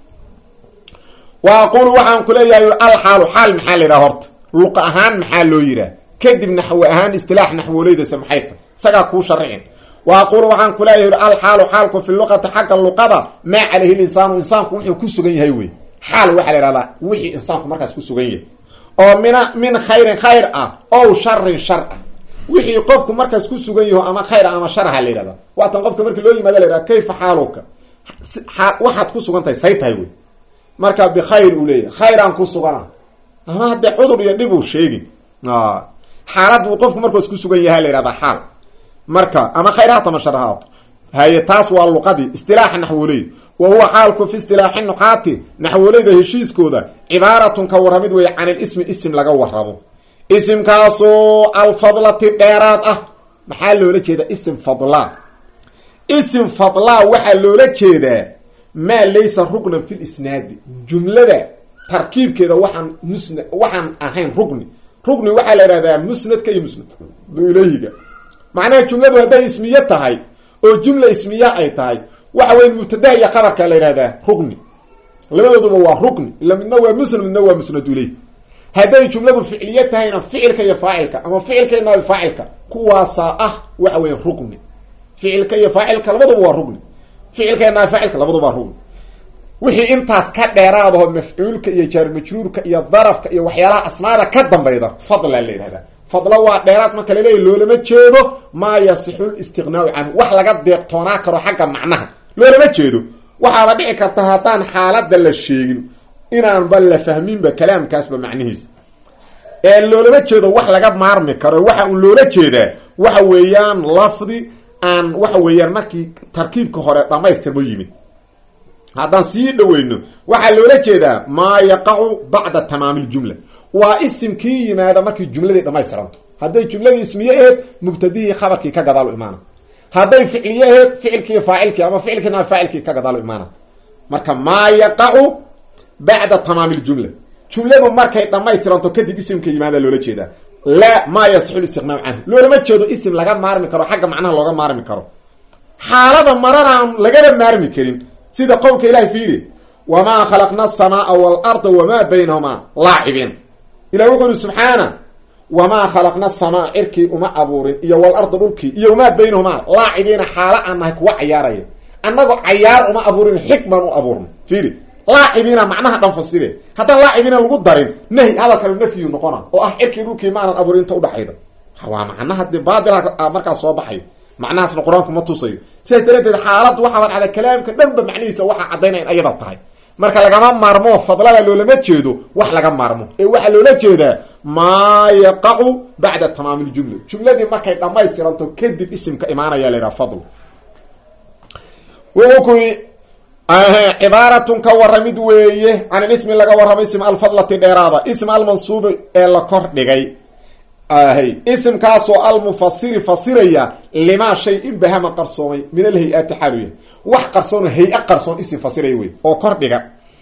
wa aqulu waxaan ku leeyahay al xaalu xaal maxaa la yidhaha horta luqa ahaan maxaa loo yiraa kadib naxwi ahaan istilaax naxwooleyda samaxayta isagaa kuu sharcin wa aqulu waxaan ku leeyahay al xaalu xaalku fi luqati xagga luqada maa calayhi linsaanu insaanku wuxuu ku sugan yahay wey xaal waxaa la yidhahdaa wixii insaanku markaas ku sugan yahay oo min khayrin khayr ah ow sharin shar ah wixii qofku markaas ku sugan yaho ama khayr ama shar ha la yidhahda waatan qofka markii loo yimaado la yidhahda kayfa xaaluka waxaad ku sugan tahay say tahay wey marka bikhayr uu leeyahay khayraan ku sugana ama haddee cudur iyo dhib uu sheegin xaalad uu qofku markuu isku sugan yahay la yihahdaa xaal marka ama khayraat ama sharahaat haye taas waa luqadii istilaaxa naxwoley wa huwa xaalku fi istilaaxi nuqaati naxwoleyda heshiiskooda cibaaratun ka warramid weeye can ilismi isim laga warrabo isimkaasoo alfadlati dheeraad ah maxaa loola jeedaa isim fadlaa isim fadlaa waxaa loola jeedaa maa laysa rugnan fi lisnaadi jumlada tarkiibkeeda waxaan ahayn rugni waxaa la ihahdaa musnadka iyo musnadu ilayhiga macnaha jumladu hadday ismiye tahay oo jumla ismiya ay tahay waxa weya mubtadaha iyo qabarka la yihahdaa rugni labadooduba waa rugni ila midna waa musnad midna waa musnadu ilayhi hadday jumladu ficliye tahayna ficilka iyo faacilka ama ficilka iyo naab faacilka kuwaasaa ah waxa weya rugni ficilka iyo faacilka labaduba waa rugni ficilka iyo naab faacilka labaduba waa rugni wixii intaas ka dheeraadaho mafcuulka iyo jaar majruurka iyo darafka iyo waxyaalaha asmaada ka dambayda fadla la yihahdaa fadla waa dheeraad marka laleeya loolama jeedo maa yasixu listiqnaau canhu wax laga deeqtoonaa karo xagga macnaha loolama jeedo waxaaba dhici karta haddaan xaalada la sheegin inaanba la fahminba kalaamkaasba macnihiisa ee loolama jeedo wax laga maarmi karo waxa uu loola jeedaa waxa weeyaan lafdi aan waxa weeyaan markii tarkiibka hore dhamaystirmo yimid haddaan sii dhaweyno waxaa loola jeedaa maa yaqacu bacda tamaami ljumla waa isimkii yimaada markii jumladii dhamaystiranto hadday jumladii ismiye aheed mubtadihii khabarkii ka gadaalo imaana hadday ficliye aheed ficilkii faacilkii ama ficilkii naa faacilkii ka gadaalo imaana marka maa yaqacu bacda tamaami ljumla jumladu markay dhamaystiranto kadib isimka yimaada loola jeedaa laa maa yasixu listiqnaau canhu loolama jeedo isim laga maarmi karo xagga macnaha looga maarmi karo xaalada maranaan lagaba maarmi karin sida qowlka ilahi fiiri wamaa khalaqna asamaaa waalarda wamaa baynahumaa laacibiin ilah wuxuu ihi subxaana wamaa khalaqna asamaa cirkii uma abuurin iyo walarda dhulkii iyo wamaa baynahumaa laacibiina xaalo aan nahay kuwa cayaaraya annagoo cayaar uma abuurin xikmaan u abuurna fiiri laacibiina macnaha dhan fasire haddaan laacibiina lagu darin nahy hadalkale nafyu noqona oo ah cirkii dhulkii ma aanan abuurin inta udhaxayda waa macnaha dee baadilha markaas soo baxayo macnahaasna qur-aanku ma tusayo sidaas daradeed xaaladdu waxaa dhacda kalaamka dhanba macnihiisa waxaa caddaynaya in ayada tahay marka lagama maarmo fadlada loolama jeedo wax laga maarmo ee waxaa loola jeedaa maa yaqacu bacda tamaami ljumla jumladii markay dhamaystiranto kadib isimka imaanaya la yidhaha fadl wuxuu ku yidhi cibaaratun ka warramid weeye can ilismi laga warramay ism alfadlati dheeraada ism almansuubi ee la kor dhigay isimkaasoo almufasiri fasiraya limaa shay inbahama qarsoomay min alhay-aati xaaluya wax qarsoon hay-a qarsoon isim fasiraya wey oo kor dhiga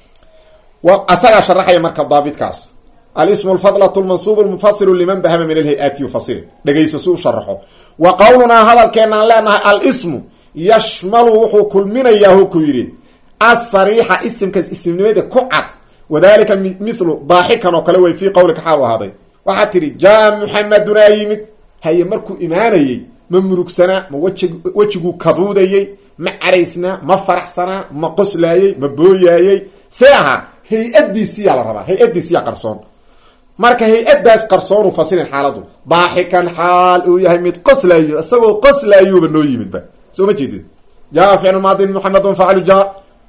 asagaa sharaxaya marka daabitkaas alismu lfadlatu lmansuubu lmufasiru liman bahama min alhay-aati yufasiri dhegayso si u sharaxo wa qowlunaa hadalkeenaan leenahay alismu yashmalu wuxuu kulminayaa hu ku yidhi asariixa isimkaas isimnimada ku cad wadalika mithlu daaxikan oo kale wey fii qowlika xaal u ahaaday waxaa tidhi jaa muxamedunaa yimid haye markuu imaanayey ma murugsanaa ma wejiguu kaduudayey ma caraysnaa ma faraxsanaa ma qoslaayey ma booyaayey see ahaa hay-adiisiyaa la rabaa hay-adiisiyaa qarsoon marka hay-adaas qarsoonu fasirin xaaladu daaxikan xaal uu yahay mid qoslaayo isagoo qoslaayuuba noo yimidba soo ma jeedid jaa ficlu maadin muxamedun faacilu jaa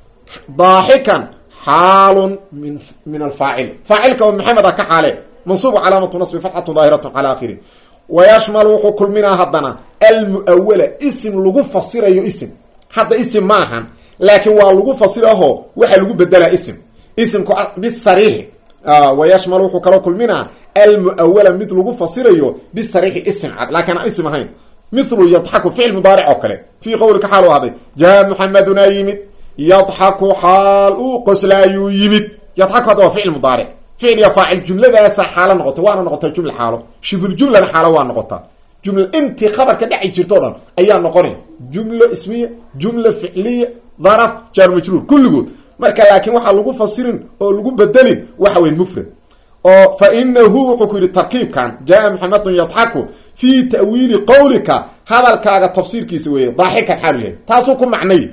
daaxikan xaalun min alfaacil faacilka oo maxamed a ka xaale mansuubu calaamatu nasbi fatxatu daahiratu cala akhiri wayashmalu wuxuu kulminaa haddana almuawala isim lagu fasirayo isim hadda isim ma ahan laakiin waa lagu fasiraho waxaa lagu bedelaa isimku bisariixi wayashmalu wuxuu kaloo kulminaa almuawala mid lagu fasirayo bisariixi isim cad laakiin aan isim ahayn mithlu yadxaku ficil mudaaric oo kale fii qowlika xaal u ahday jaa muxamedunaa yimid yadxaku xaal uu qoslaayuu yimid yadxaku hadda waa ficil mudaaric ficil iyo faacil jumladaasa xaalo noqota waana noqotaa jumla xaalo shibhuljumlana xaalo waa noqotaa jumla intii khabarka dhaci jirto o dhan ayaa noqonay jumlo ismiya jumla ficliya daraf jaar majruur kulligood marka laakiin waxaa lagu fasirin oo lagu bedelin waxa wey mufrad oo fa inahu wuxuu ku yidhi tarkiibkan jaa maxamedun yadxaku fii ta'wiili qowlika hadalkaaga tafsiirkiisa weeye daaxikan xaalu yahay taasuu ku macnay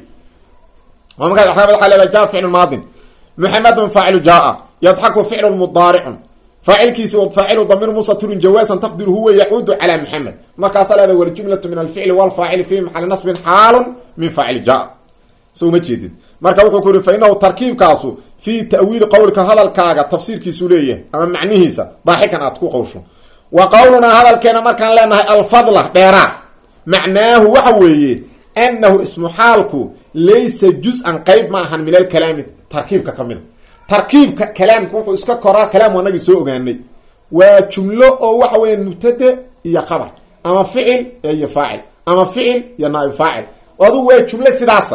markaa waxaa leedahay jaa ficlu maadin muxamedun faacilu jaa yadxaku ficlu mudaaricun faacilkiisi faacilu damiir musatirun jawaasan taqdiru huwa yacuudu calaa muxamed markaasaa leeda waljumlatu min alficli walfaacili fi maxali nasbin xaalun min faacili jaa soo ma jeedid marka wuxuu ku yihi fa inahu tarkiibkaasu fii ta'wiili qowlika hadalkaaga tafsiirkiisuu leeyahay ama macnihiisa daaxikan aad ku qowsho wa qawlunaa hadalkeena markaan leenahay alfadla dheeraad macnaahu waxa weeye annahu ismu xaalku laysa juz-an qayb ma ahan min alkalaami tarkiibka ka mida tarkiibka kalaamka wuxuu iska koraa kalaam anagii soo ogaanay waa jumlo oo waxa weya mubtade iyo khabar ama ficil iyo faacil ama ficil iyo naaib faacil adugu waa jumlo sidaasa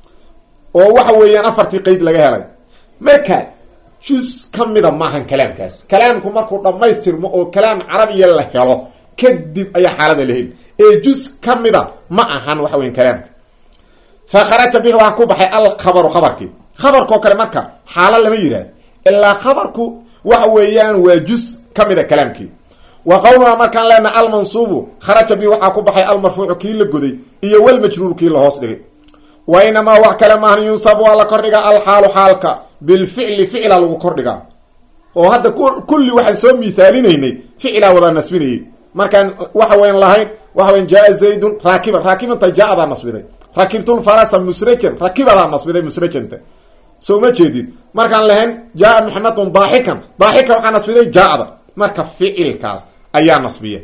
oo waxa weeyaan afartii qeyd laga helay marka juz ka mida maahan kalaamkaas kalaamku markuu dhammaystirmo oo kalaam carabiya la helo kadib ayaa xaalada la heli ee juz ka mida ma ahan waxa weyan kalaamka fa kharaja bihi waxaa ku baxay alkhabaru khabarkii khabarkao kale marka xaalo lama yihahdo ilaa khabarku waxa weeyaan waa juz ka mida kalaamkii wa qawlunaa markaan leenaha almansuubu kharaja bihi waxaa ku baxay almarfuucu kii la goday iyo walmajruuru kii la hoos dhigay wa inamaa wax kale maahan yunsab waa la kordhigaa alxaalu xaalka bilficli ficla lagu kordhigaa oo hadda kulli waxaan soo miithaalinaynay ficlaa wada nasbinayay markaan waxa weyan lahayn waxa weyan jaa zaydun raakiban raakibanta jaadaa nasbiday rakibtulfarasa musrajan rakibadaa nasbiday musrajanta soo ma jeedid markaan lahayn jaa maxamedun daaxikan daaxikan waxaa nasbiday jaada marka ficilkaas ayaa nasbiya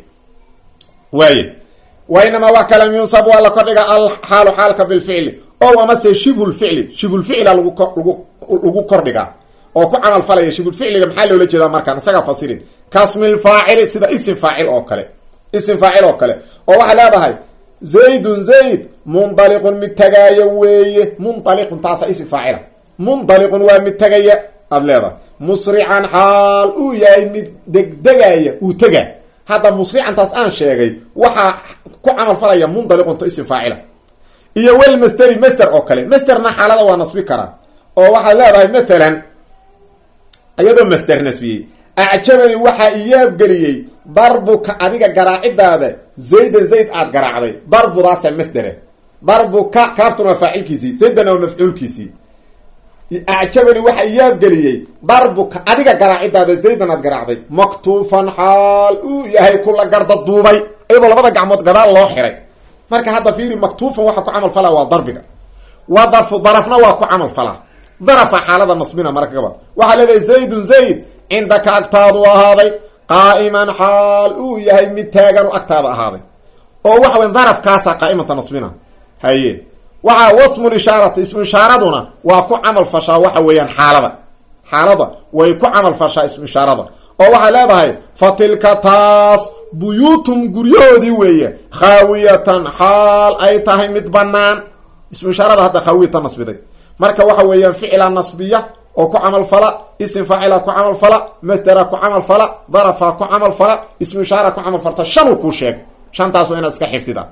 waaye wa inamaa wax kale yunsab waa la kordhigaa alxaalu xaalka bilficli o amase shibhulficli shibhulficla lagu kordhigaa oo ku camal falaya shibhulficliga maxaa loola jeedaa markaan isagaa fasirin kasmilfaacili sida isim faacil oo kale isim faacil oo kale oo waxaa leedahay zaydun zayd mundaliqun mid tagaaya weeye mundaliqun taasa isim faacila mundaliqun waa mid tagaya aada leedahay musrican xaal uu yahay mid degdegaya uu tegaa hadda musricantaas aan sheegay waxaa ku camal falaya mundaliqunta isim faacila iyo walmasteri master oo kale masterna xaalada waa nasbi karaa oo waxaad leedahay mathalan iyadoo master nasbiyey acjabani waxaa iyaabgeliyey darbuka adiga garaacidaada zaydan zayd aada garaacday darbudaasa masdere darbuka kaaftuna waa faacilkiisii zaydana waa mafcuulkiisii acjabani waxaa iyaabgeliyey darbuka adiga garaacidaada zaydan aad garaacday maktuufan xaal uu yahay kula garda duubay iyadoo labada gacmood gadaal loo xiray marka hadda fiiri maktuufan waxa ku camal falaa waa darbiga waa darafna waa ku camal falaa darafa xaalada nasbina marka gabad waxaa leedahay zaydun zayd cindaka agtaadu ahaaday qaa'iman xaal uu yahay mid taaganu agtaada ahaaday oo waxa weya darafkaasa qaa'imanta nasbina haye waxaa wasmul ishaarati ismu ishaaraduna waa ku camal fashaa waxa weeyaan xaalada way ku camal fashaa ismu ishaarada oo waxay leedahay fa tilka taas buyuutum guryahoodii weeye khaawiyatan xaal ay tahay mid banaan ismu ishaarada hadda khaawiyatan nasbiday marka waxa weeyaan ficila nasbiya oo ku camal fala isim faacila ku camal fala masdera ku camal fala darafa ku camal fala ismu ishaara ku camal falta shanuu kuu sheeg shantaas waa inaad iska xifdida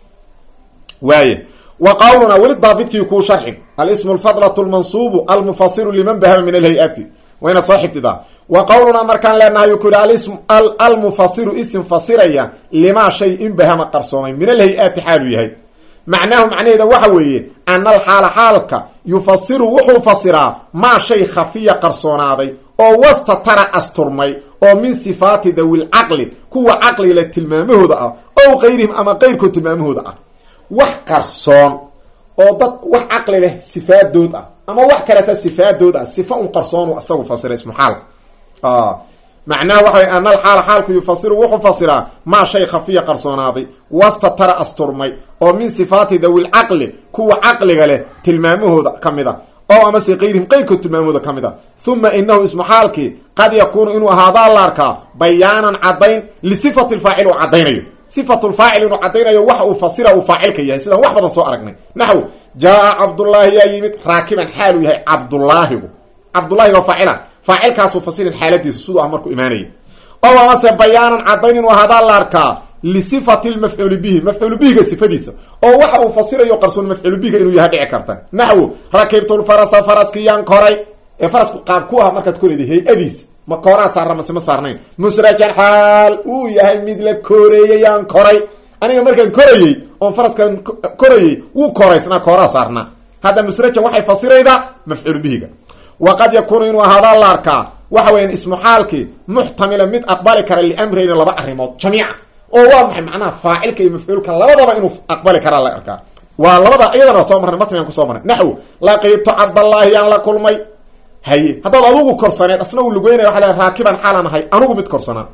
waaye wa qawluna weli daabidkii kuu sharxin alismu alfadlatu lmansuubu almufasiru liman bahama min alhay-ati waa inaad soo xifdidaa wa qawlunaa markaan leenahay ku yihi almufasiru isim fasiraya limaa shay in bahama qarsoomay min alhay-aati xaalu yahay macnaahu macnaheeda waxa weeye ana alxaala xaalka yufasiru wuxuu fasiraa maa shay khafiya qarsoonaaday oo wastatara asturmay oo min sifaati dawilcaqli kuwa caqligale tilmaamahooda ah ow qayrihim ama qayrkood tilmaamahooda ah wax qarsoon oo dad wax caqli leh sifaadood ah ama wax kaleta sifaadood ah sifa un qarsoonu isagu fasira ismu xaalka macnaha waxa way ana alxaala xaalku yufasiru wuxuu fasiraa maa shay khafiya qarsoonaaday wastatara asturmay oo min sifaati dawilcaqli kuwa caqliga leh tilmaamahooda ka mid a oo amase qayrihim qayrkood tilmaamahooda ka mid a uma inahu ismu xaalkii qad yakuunu inuu ahaadaa la arkaa bayaanan caddayn lisifati lfaacil uu caddaynayo sifatu lfaacil inuu caddaynayo waxa uu fasira uu faacilka yahay sidaan wax badan soo aragnay naxw jaa cabdullaahi yaa yimid raakiban xaaluu yahay cabdulaahigu cabdullaahiga faacila faacilkaasuu fasirin xaaladiisa siduu ah markuu imaanayay oo amase bayaanan caddayn inuu ahaadaa la arkaa lisifati lmafcuuli bihi mafcuulu bihiga sifadiisa oo waxa uu fasirayo qarsoon mafcuulu bihiga inuu yahay dhici karta naxwu rakibtulfarasa faraskiyaan koray ee farasku qaab ku ah markaad korayday hay-adiisa ma kooraa saarna mase ma saarnayn musrajan xaal uu yahay mid la kooreeyayaan koray aniga markaan korayey oon faraskan korayey wuu koraysnaa kooraa saarnaa hadda musrajan waxay fasiraydaa mafcuulu bihiga waqad yakuunu inuu ahaadaa la arkaa waxa weeyaan ismu xaalkii muxtamila mid aqbali kara liamrayni laba arrimood jamiica oo waa maxay macnaha faacilka iyo mafcuulka labadaba inuu aqbali karaa la arkaa waa labada iyadana soo marnay matnigan kusoo marnay naxw laqiitu cabdallaahi yaan la kulmay haye haddaad adugu korsaneed asna uu lugeynaya waxa le raakiban xaalaan ahay anugu mid korsanaa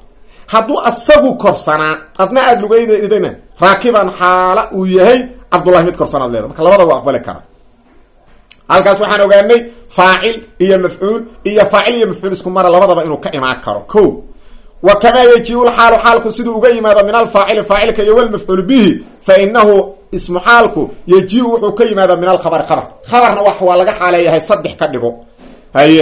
hadduu asagu korsanaa adna aada lugeydidayna raakiban xaala uu yahay cabdullahi mid korsanaad leeda marka labada waa aqbali kara. halkaas waxaan ogaanay faacil iyo mafcuul iyo faacil iyo mafcuul isku mara labadaba inuu ka imaan karo ko. wa kamaa yajiu lxaalu xaalku siduu uga yimaado min alfaacili faacilka iyo walmafcuul bihi fa inahu ismu xaalku yajiu wuxuu ka yimaada min alkhabari khabar. khabarna waa laga xaaleeyahay saddex ka dhigo. haye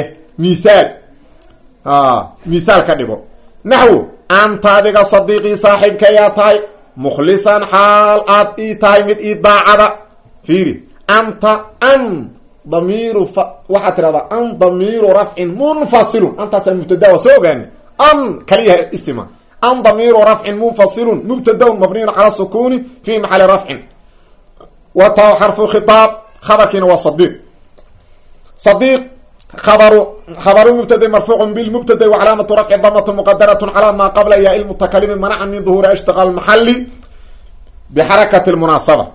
mithaal ka dhigo naxwu anta adiga sadiiqii saaxiibka ayaa tahay mukhlisan xaal aad ii tahay mid ii daacada. fiiri anta an damiiru waxaad tirahdaa an damiiru rafcin munfasilun antaasa mubtada waa soo ogaani an kaliyaha isma an damiiru rafcin munfasilun mubtadaun mabniyun cala sukuni fi maxali rafcin wa ta xarfu khitaab khabarkiina waa sadiiq خبر مبتدا مرفوع بالمبتدا وعلامة رفع ضمة مقدرة على ما قبل ياء المتكلم منعا من ظهور اشتغال محلي بحركة المناسبة.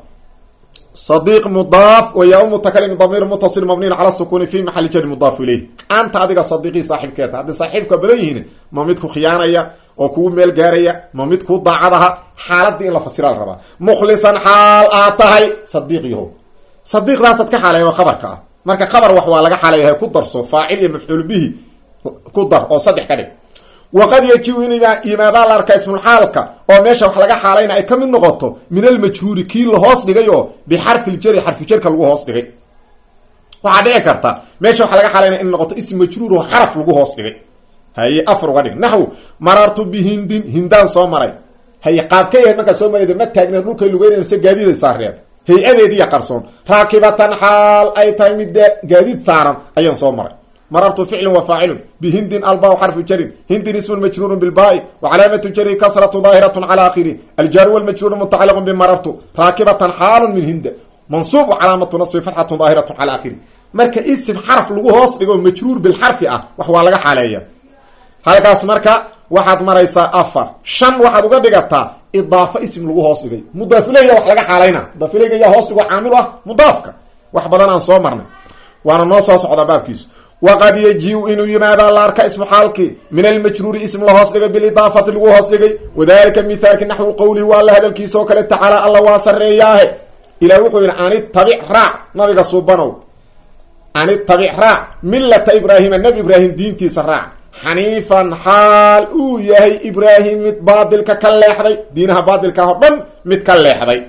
صديق مضاف وياء المتكلم ضمير متصل مبني على السكون في محل جر مضاف اليه. انت adiga صديقي صاحب keeta hadii saaxiibka badanyihiin ma mid ku khiyaanaya oo kugu meel gaaraya ma mid ku daacadaha xaaladii in la fasira la rabaa. mukhlisan xaal aad tahay sadiiqiyo sadiiqdaasad ka xaaleeyo khabarka marka khabar wax waa laga xaaleeyahay ku darso faacil iyo mafcuul bihi ku dar oo saddex ka dhig. waqad yajiu in yimaada la arka ismul xaalka oo meesha wax laga xaalayna ay kamid noqoto min al majhuuri kii la hoos dhigay oo bi xarfi jari xarfi jarka lagu hoos dhigay. waxa dhici karta meesha wax laga xaalayna in noqoto ism majruur oo xaraf lagu hoos dhigay. haye afar uga dhig naxwu marartu bi hindaan soo maray. haye qaabkay marka soo maray ma taagna dhulka lugeynaysa mise gaadiida saarreed hay-adeediiya qarsoon raakibatan xaal ay tahay mid gaadiid saaran ayaan soo maray. marartu ficlun wa faacilun bihindin alba xarfu jarin hindin ismun majruurun bilbaai wa calaamatu jari kasratu daahiratun cala akhiri aljaaru walmajruuru mutacaliqun bimarartu raakibatan xaalun min hinda mansuub wa calaamatu nasbi fatxatun daahiratun cala akhiri. marka isim xaraf lagu hoos dhigo majruur bilxarfi ah wax waa laga xaaleeya. halkaas marka waxaad maraysaa afar. shan waxaad uga dhigataa idaafa ism lagu hoos dhigay mudaaf ilayhi wax laga xaalayna mudaaf ilayhi ayaa hoos dhigo caamil ah mudaafka wax badan aan soo marnay waana noo soo socda baabkiisu. waqad yajiu inuu yimaada la arka ismu xaalki min almajruuri ism la hoos dhigay bilidaafati lagu hoos dhigay wadalika mithaalki naxwu qowlihi waa alla hadalkiisa oo kale tacaala alla waa sareeyaahe ilaah wuxuu yidhi anitabic raac nabiga suubanow anitabic raac millata ibraahima nabi ibraahim diintiisa raac xaniifan xaal uu yahay ibraahim mid baadilka ka leexday diinaha baadilka oo dhan mid ka leexday.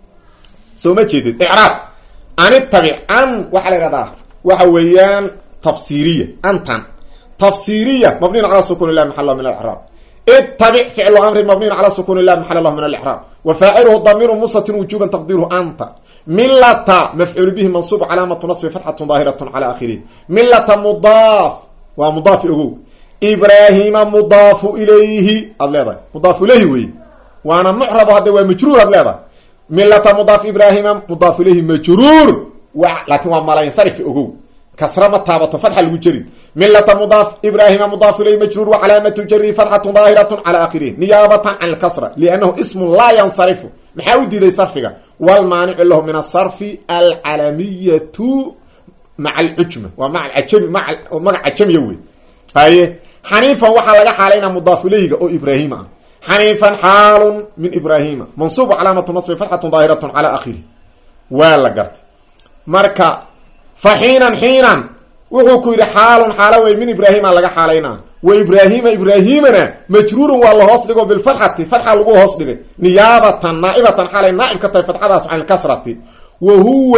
soo ma jeedid icraab anitabic an waxaa la yidhahdaa waxa weeyaan tafsiiriya antan tafsiiriya mabniin cala sukun ilah maxal min alcraab. ittabic ficlu amri mabniin cala sukun ilah maxal lah min alcraab wa faaciluhu damiru musatin wujuban taqdiruhu anta. millata mafcuul bihi mansuub calaamatu nasbi fatxatun daahiratun cala akhirih. millata mudaaf waa mudaafi ogow ibrahima mudaafu ilayhi ad leedahay mudaafu ilayhi wey waana mucrabo hadda waa majruur ad leedahay. millata mudaaf ibrahima mudaafu ilayhi majruur laakin waa malansarif ogow kasra ma taabato fatxa lagu jerin. millata mudaaf ibrahima mudaafu ilayhi majruur wa calaamatu jari fatxatun daahiratun cala akhirih niyaabatan can lkasra liannahu ismun laa yansarifu maxaa u diiday sarfiga walmaanicu lahu min asarfi alcalamiyatu maca alcujma waa magac cajamiya wey. haye xaniifan waxaa laga xaalaynaa mudaaf ilayhiga oo ibraahima ah. xaniifan xaalun min ibraahima mansuub calaamatu nasbi fatxatun daahiratun cala akhirih waa la gartay. marka fa xiinan wuxuu ku yidhi xaalun xaalo wey min ibraahima laga xaalaynaa wa ibraahima ibraahimana majruurun waa la hoos dhigo bilfatxati fatxa lagu hoos dhigay niyaabatan naaibatan xaalay naaib ka tahay fatxadaas can lkasrati wa huwa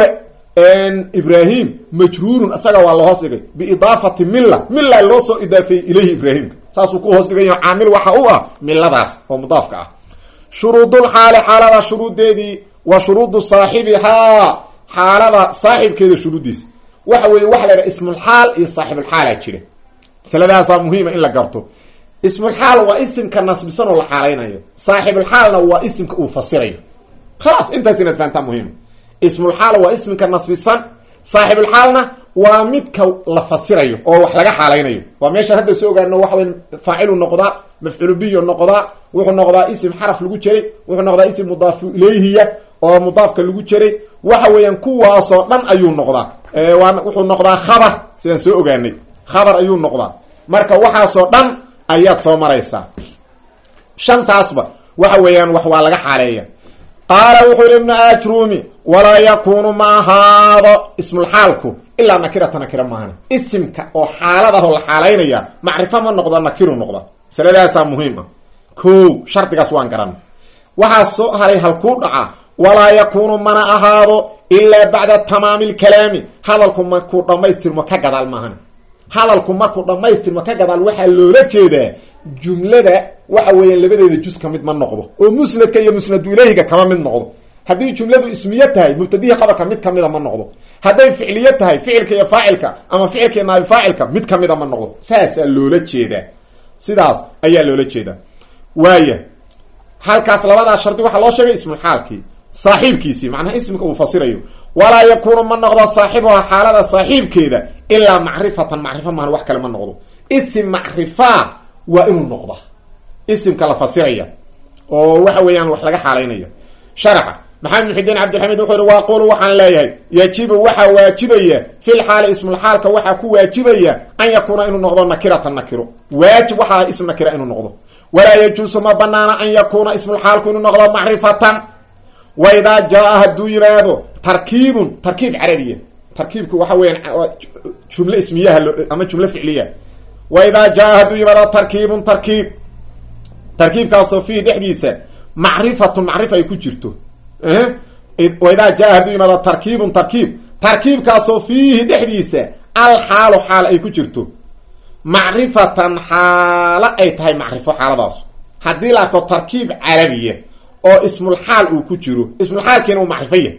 ibrahim majruurun isaga waa la hoos dhigay biidaafati milla loo soo idaafeeyey ilayhi ibraahimka saasuu ku hoos dhigay caamil waxa u ah milladaas oo mudaafka ah. shuruudulxaali xaalada shuruudeedii wa shuruudu saaxibihaa xaalada saaxibkeeda shuruudiisa waxa weeye waxa la yidhaha ismulxaal iyo saaxibulxaalaa jira. masaladaasaa muhiima in la garto. ismulxaal waa isimka nasbisan oo la xaalaynayo saaxibulxaalna waa isimka uu fasirayo khalaas intaas inaad fahantaa muhiima. ismulxaal waa ismika nasbisan saaxibulxaalna waa midka la fasirayo oo wax laga xaalaynayo waa meeshaan hadda soo ogaano waxa wey faacilu noqdaa mafcuulu biyo noqdaa wuxuu noqdaa isim xaraf lagu jeray wuxuu noqdaa isim mudaafu ilayhiya oo mudaafka lagu jeray waxa weeyaan kuwaasoo dhan ayuu noqdaa. wuxuu noqdaa khabar sidaan soo ogaanay khabar ayuu noqdaa. marka waxaasoo dhan ayaad soo maraysaa. shantaasba waxa weeyaan wax waa laga xaaleeya qaala wuxuu yidhi ibnu ajrumi walaa yakunu ma ahaado ismulxaalku ilaa nakirata nakira maahan isimka oo xaaladaho la xaalaynaya macrifo ma noqdo nakiru noqda masaladaasaa muhiim ah ko shardigaas waan garan waxaa soo haray halkuu dhaca walaa yakunu mana ahaado ilaa bacda tamaami lkalaami hadalku markuu dhammaystirmo ka gadaal maahan hadalku markuu dhammaystirmo ka gadaal waxaa loola jeedaa jumlada waxa weeyaan labadeeda jus ka mid ma noqdo oo musnadka iyo musnadu ilayhiga kama mid noqdo haddii jumladu ismiye tahay mubtadihi khabarka mid kamida ma noqdo hadday ficliye tahay ficilka iyo faacilka ama ficilka iyo naabi faacilka mid kamida ma noqdo saasaa loola jeedaa sidaas ayaa loola jeedaa waaya halkaas labadaa shardi waxaa loo sheegay ismulxaalkii saaxiibkiisii macnaha ismika uu fasirayo walaa yakunu ma noqdo saaxibuha xaalada saaxiibkeeda ilaa macrifatan macrifo maahan wax kale ma noqdo isim macrifaa waa inuu noqda isimka la fasiraya oo waxa weeyaan wax laga xaalaynaya sharaxa maxamed muxidiin cabdilxamiid wuxuu yihi waaqulu waxaan leeyahay yajibu waxaa waajibaya fil xaali ismulxaalka waxaa ku waajibaya an yakuuna inuu noqdo nakiratan nakiro waajib waxaa ism nakira inuu noqdo walaa yajuusu ma banaana an yakuuna ismulxaalku inuu noqdo macrifatan waidaa jaa hadduu yihaahdo tarkiibun tarkiib carabiya tarkiibku waxa weeyaan jumle ismiyaha ama jumle ficliya waidaa jaa hadduu yimaado tarkiibun tarkiib tarkiibkaasoo fiihi dhexdiisa macrifatun macrifa ay ku jirto waidaa jaa hadduu yimaado tarkiibun tarkiib tarkiibkaasoo fiihi dhexdiisa alxaalu xaal ay ku jirto macrifatan xaalo ay tahay macrifo xaaladaasu haddii la arko tarkiib carabiya oo ismulxaal uu ku jiro ismulxaalkiina uu macrifo yahay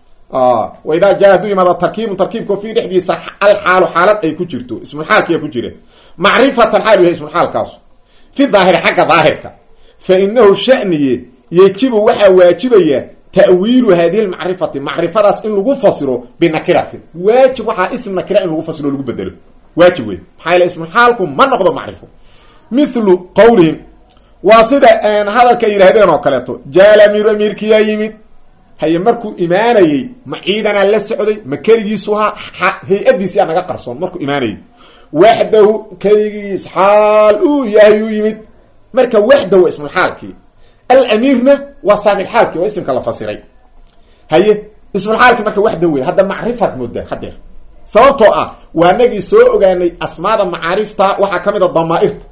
waidaa jaa hadduu yimaado tarkiibun tarkiibkao fiihi dhexdiisa alxaalu xaalad ay ku jirto ismulxaalkiya ku jira macrifatan xaal u yahay ismulxaalkaasu fi daahiri xagga daahirka fa inahu shaniye yejibu waxaa waajibaya ta'wiilu hadihi lmacrifati macrifadaas in lagu fasiro binakiratin waajib waxaa ism nakira in lagu fasiro o lagu bedelo waajib wey maxaa yaele ismulxaalku ma noqdo macrifo mithlu qawlihim waa sida hadalka ay yidhahdeen oo kaleeto jaal amiiru amiirkiyaa yimid haye markuu imaanayey ma ciidanaa la socday ma keligiisu ahaa hay-adiisiyaa naga qarsoon markuu imaanayey waxdahu keligiis xaal uu yahay uu yimid marka waxda waa ismulxaalkii alamiirna waa saamilxaalkii oo isimka la fasiray haye ismulxaalkii marka waxda wey hadda macrifaad moodaa hadeer sababtoo ah waa nagii soo ogaanay asmaada macaarifta waxaa ka mid a damaairta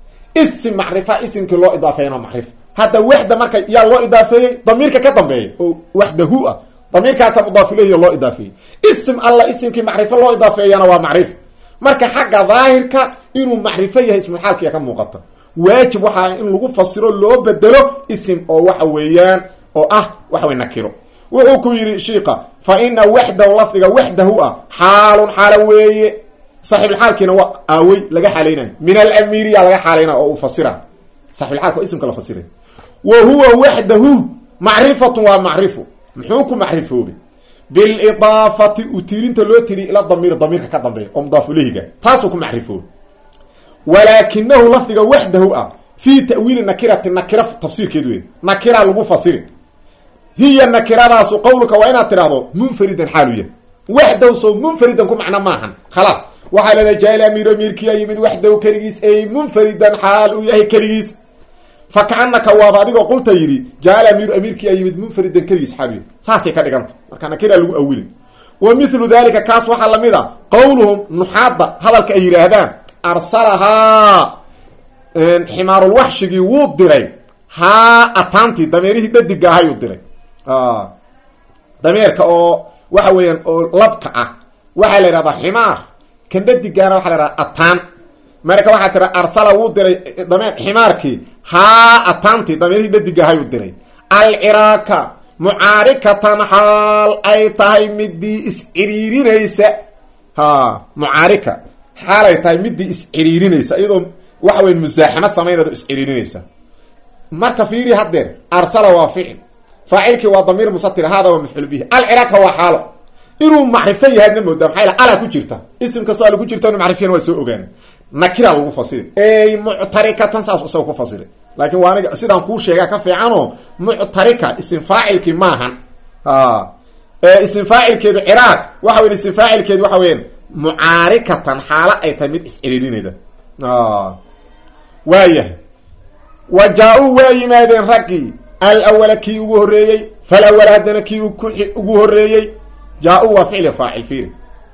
isim macrifa isimkii loo idaafeeyana macrifa hadda waxda marka yaa loo idaafeeyey damiirka ka dambeeya oo waxdahu ah damiirkaasa mudaafileyhi loo idaafeeyey isim alla isimkii macrifo loo idaafeeyana waa macrif marka xagga daahirka inuu macrifo yahay ismulxaalkiya ka muuqata waajib waxaa in lagu fasiro loo bedelo isim oo waxa weeyaan oo ah waxa wey nakiro wuxuu ku yidhi shiika fa ina waxdahu lafdiga waxdahu ah xaalun xaalo weeye saaxiibulxaalkiina waa aawey laga xaalaynayo min alamiiriya laga xaalaynaya oo uu fasira saaxiibulxaalka waa isimka la fasiray wa huwa waxdahu macrifatun waa macrifo muxuu ku macrifoobay bilidaafati utiirinta loo tiriy ila damiir damiirka ka dambeeya oo mudaafulehiga taasuu ku macrifoobay walaakinahu lafdiga waxdahu ah fii ta'wiili nakirati nakira tafsiirkeedu wey nakira lagu fasiri hiya nakiradaas qawluka waa inaad tidhaahdo munfaridan xaaluya waxdaw soo munfaridan ku macno maahan khalaas waxaa leedahay jaal amiir amiirkiyaa yimid waxdaw keligiis ay munfaridan xaal uu yahay keligiis fa kaanaka waaba adigoo qulta yidhi jaal amiiru amiirkiyaa yimid munfaridan keligiis xaaluya saasay ka dhiganta marka nakira lagu awilin wa mithlu dalika kaas waxaa lamid a qawluhum nuxaadda hadalka ay yidhaahdaan arsalahaa ximaarulwaxshigii wuu diray haa ataantii dameerihii dhadiga ahayuu diray dameerka oo waxa weeyaan oo labka ah waxaa la yidhahdaa ximaar kan dhadigaana waxa la yhahdaa ataan marka waxaa tira arsala wuu diray dameer ximaarkii haa ataantii dameerihii dhadiga ahayuu diray alciraaka mucaarikatan xaal ay tahay midii is-ciriirinaysa mucaarika xaalay tahay midii is-ciriirinaysa iyadoo waxa weya musaaxamo samaynado is-ciriirinaysa marka fiiri hadeer arsala waa ficil faacilkii waa damiir musatir hada waa mafcuul bihi alciraaka waa xaalo inuu macrifo yahaadna moodaa maxaa yal ala ku jirta isim kastoo ala ku jirta inu macrifiyana waa soo ogaana nakira lagu fasiri ey muctarikatan saas isaga ku fasiri laakiin waa aniga sidaan kuu sheegaa ka fiicanoo muctarika isim faacilkii maahan isim faacilkeedu ciraaq waxa weya isim faacilkeedu waxa weyan mucaarikatan xaalo ay tahay mid is-ciriirinayda waayahay wa jaa-uu waa yimaadeen raggii alawala kii ugu horreeyey falawala haddana kii ugu horreeyey jaa-uu waa ficli faacil fiiri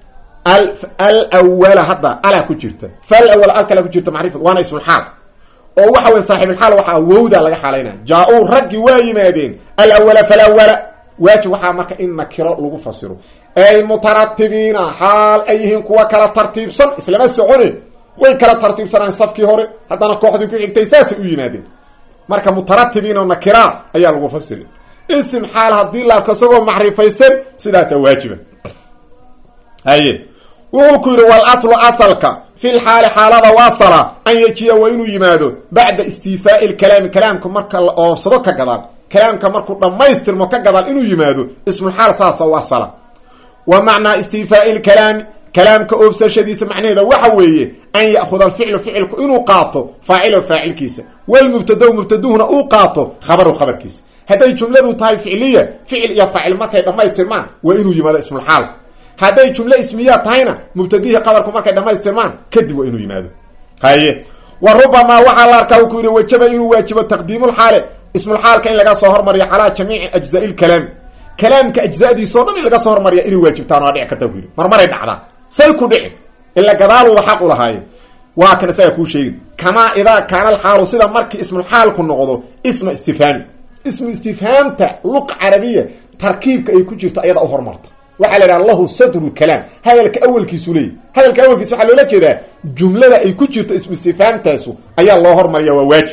alawala hadda alaa ku jirta falawala alkala ku jirta macrifad waana ismulxaal oo waxa wey saaxibulxaal waxaa wowda laga xaalaynaya jaa-uu raggii waa yimaadeen alawala falawala waajib waxaa marka in nakiro lagu fasiro ay mutaratibiina xaal ay yihiin kuwa kala tartiibsan islama socone way kala tartiibsanaan safkii hore haddana kooxdii ku xigtay saasay u yimaadeen marka mutaratibiina nakira ayaa lagu fasiri ism xaal haddii la arko isagoo macrifaysan sidaasaa waajiba haye wuxuu ku yidhi wal aslu asalka fil xaali xaalada waasala an yajiya waa inuu yimaado bacda istiifaa'i lkalaami kalaamka marka la oobsado ka gadaal kalaamka markuu dhammaystirmo ka gadaal inuu yimaado ismulxaal saasa waasala wa macnaa istiifaa'i lkalaami kalaamka oobsashadiisa macnaheeda waxa weeye an ya'khuda alficlu ficilku inuu qaato faacilo faacilkiisa walmubtado mubtaduhuna uu qaato khabaru khabarkiisa hadday jumladu tahay ficliya ficil iyo faacil markay dhammaystirmaan waa inuu yimaado ismulxaal hadday jumle ismiya tahayna mubtadihii qabarku markay dhammaystirmaan kadib waa inuu yimaado haye wa rubamaa waxaa la arkaa uu ku yidhi wajaba inuu waajibo taqdiimulxaale ismulxaalka in laga soo hormariyo calaa jamiici ajzaai lkalaami kalaamka ajzadiisao dhan in laga soo hormariya inay waajibtaan waa dhici karta ku yidhi marmaray dhacdaa say ku dhicin ila gadaaluba xaq u lahaaye waa kan isaga kuu sheegin kamaa idaa kaana alxaalu sida markii ismulxaalku noqdo isma istifhaami ismu istifhaamta luqa carabiya tarkiibka ay ku jirto ayada u hormarta waxaa la idhaha lahu sadru kalaam hadalka awalkiisu leeyahy hadalka awalkiisa waxaa loola jeedaa jumlada ay ku jirto ismu istifhaamtaasu ayaa loo hormariya waa waajib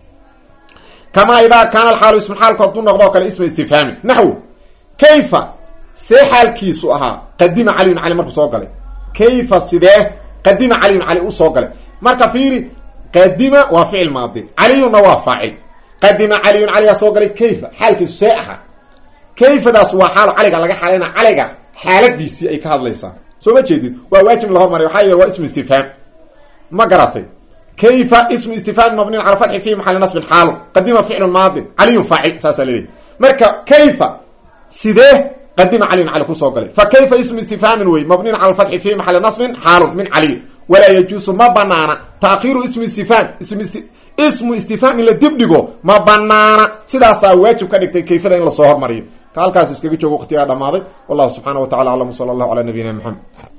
kamaa idaa kaana alxaalu ismulxaalku hadduu noqdo kale isma istifhaami naxwu kayfa see xaalkiisu ahaa qadima caliyun cali markuu soo galay kayfa sidee qadima caliyun cali u soo galay marka fiiri qadima waa ficil maadi caliyunna waa faacil qadima caliyun caligaa soo galay kayfa xaalkiisu see ahaa kayfadaas waa xaal caliga laga xaalayna caliga xaaladiisii ay ka hadlaysaa soo ma jeedid waa waajib la hormariy waxaa yeele waa ismu istifhaam ma garatay kayfa ismu istifhaam mabniin cala fatxi fi maxali nasbin xaalu qadima ficlun maadin caliyun faacil saasaa laleeyahy marka kayfa sidee qadima caliyun cali kusoo galay fa kayfa ismu istifhaamin wey mabniin cala alfatxi fi maxali nasbin xaalun min caliy walaa yajuusu ma banaana taakhiiru ismu istifhaam ismu istifhaam in la dib dhigo ma banaana sidaasaa waajib ka dhigtay kayfada in lasoo hormariyo ka halkaas iskaga joogo waqtigaa dhamaaday wallahu subxaana wa tacala aclam sala allahu calaa nabiyina maxamed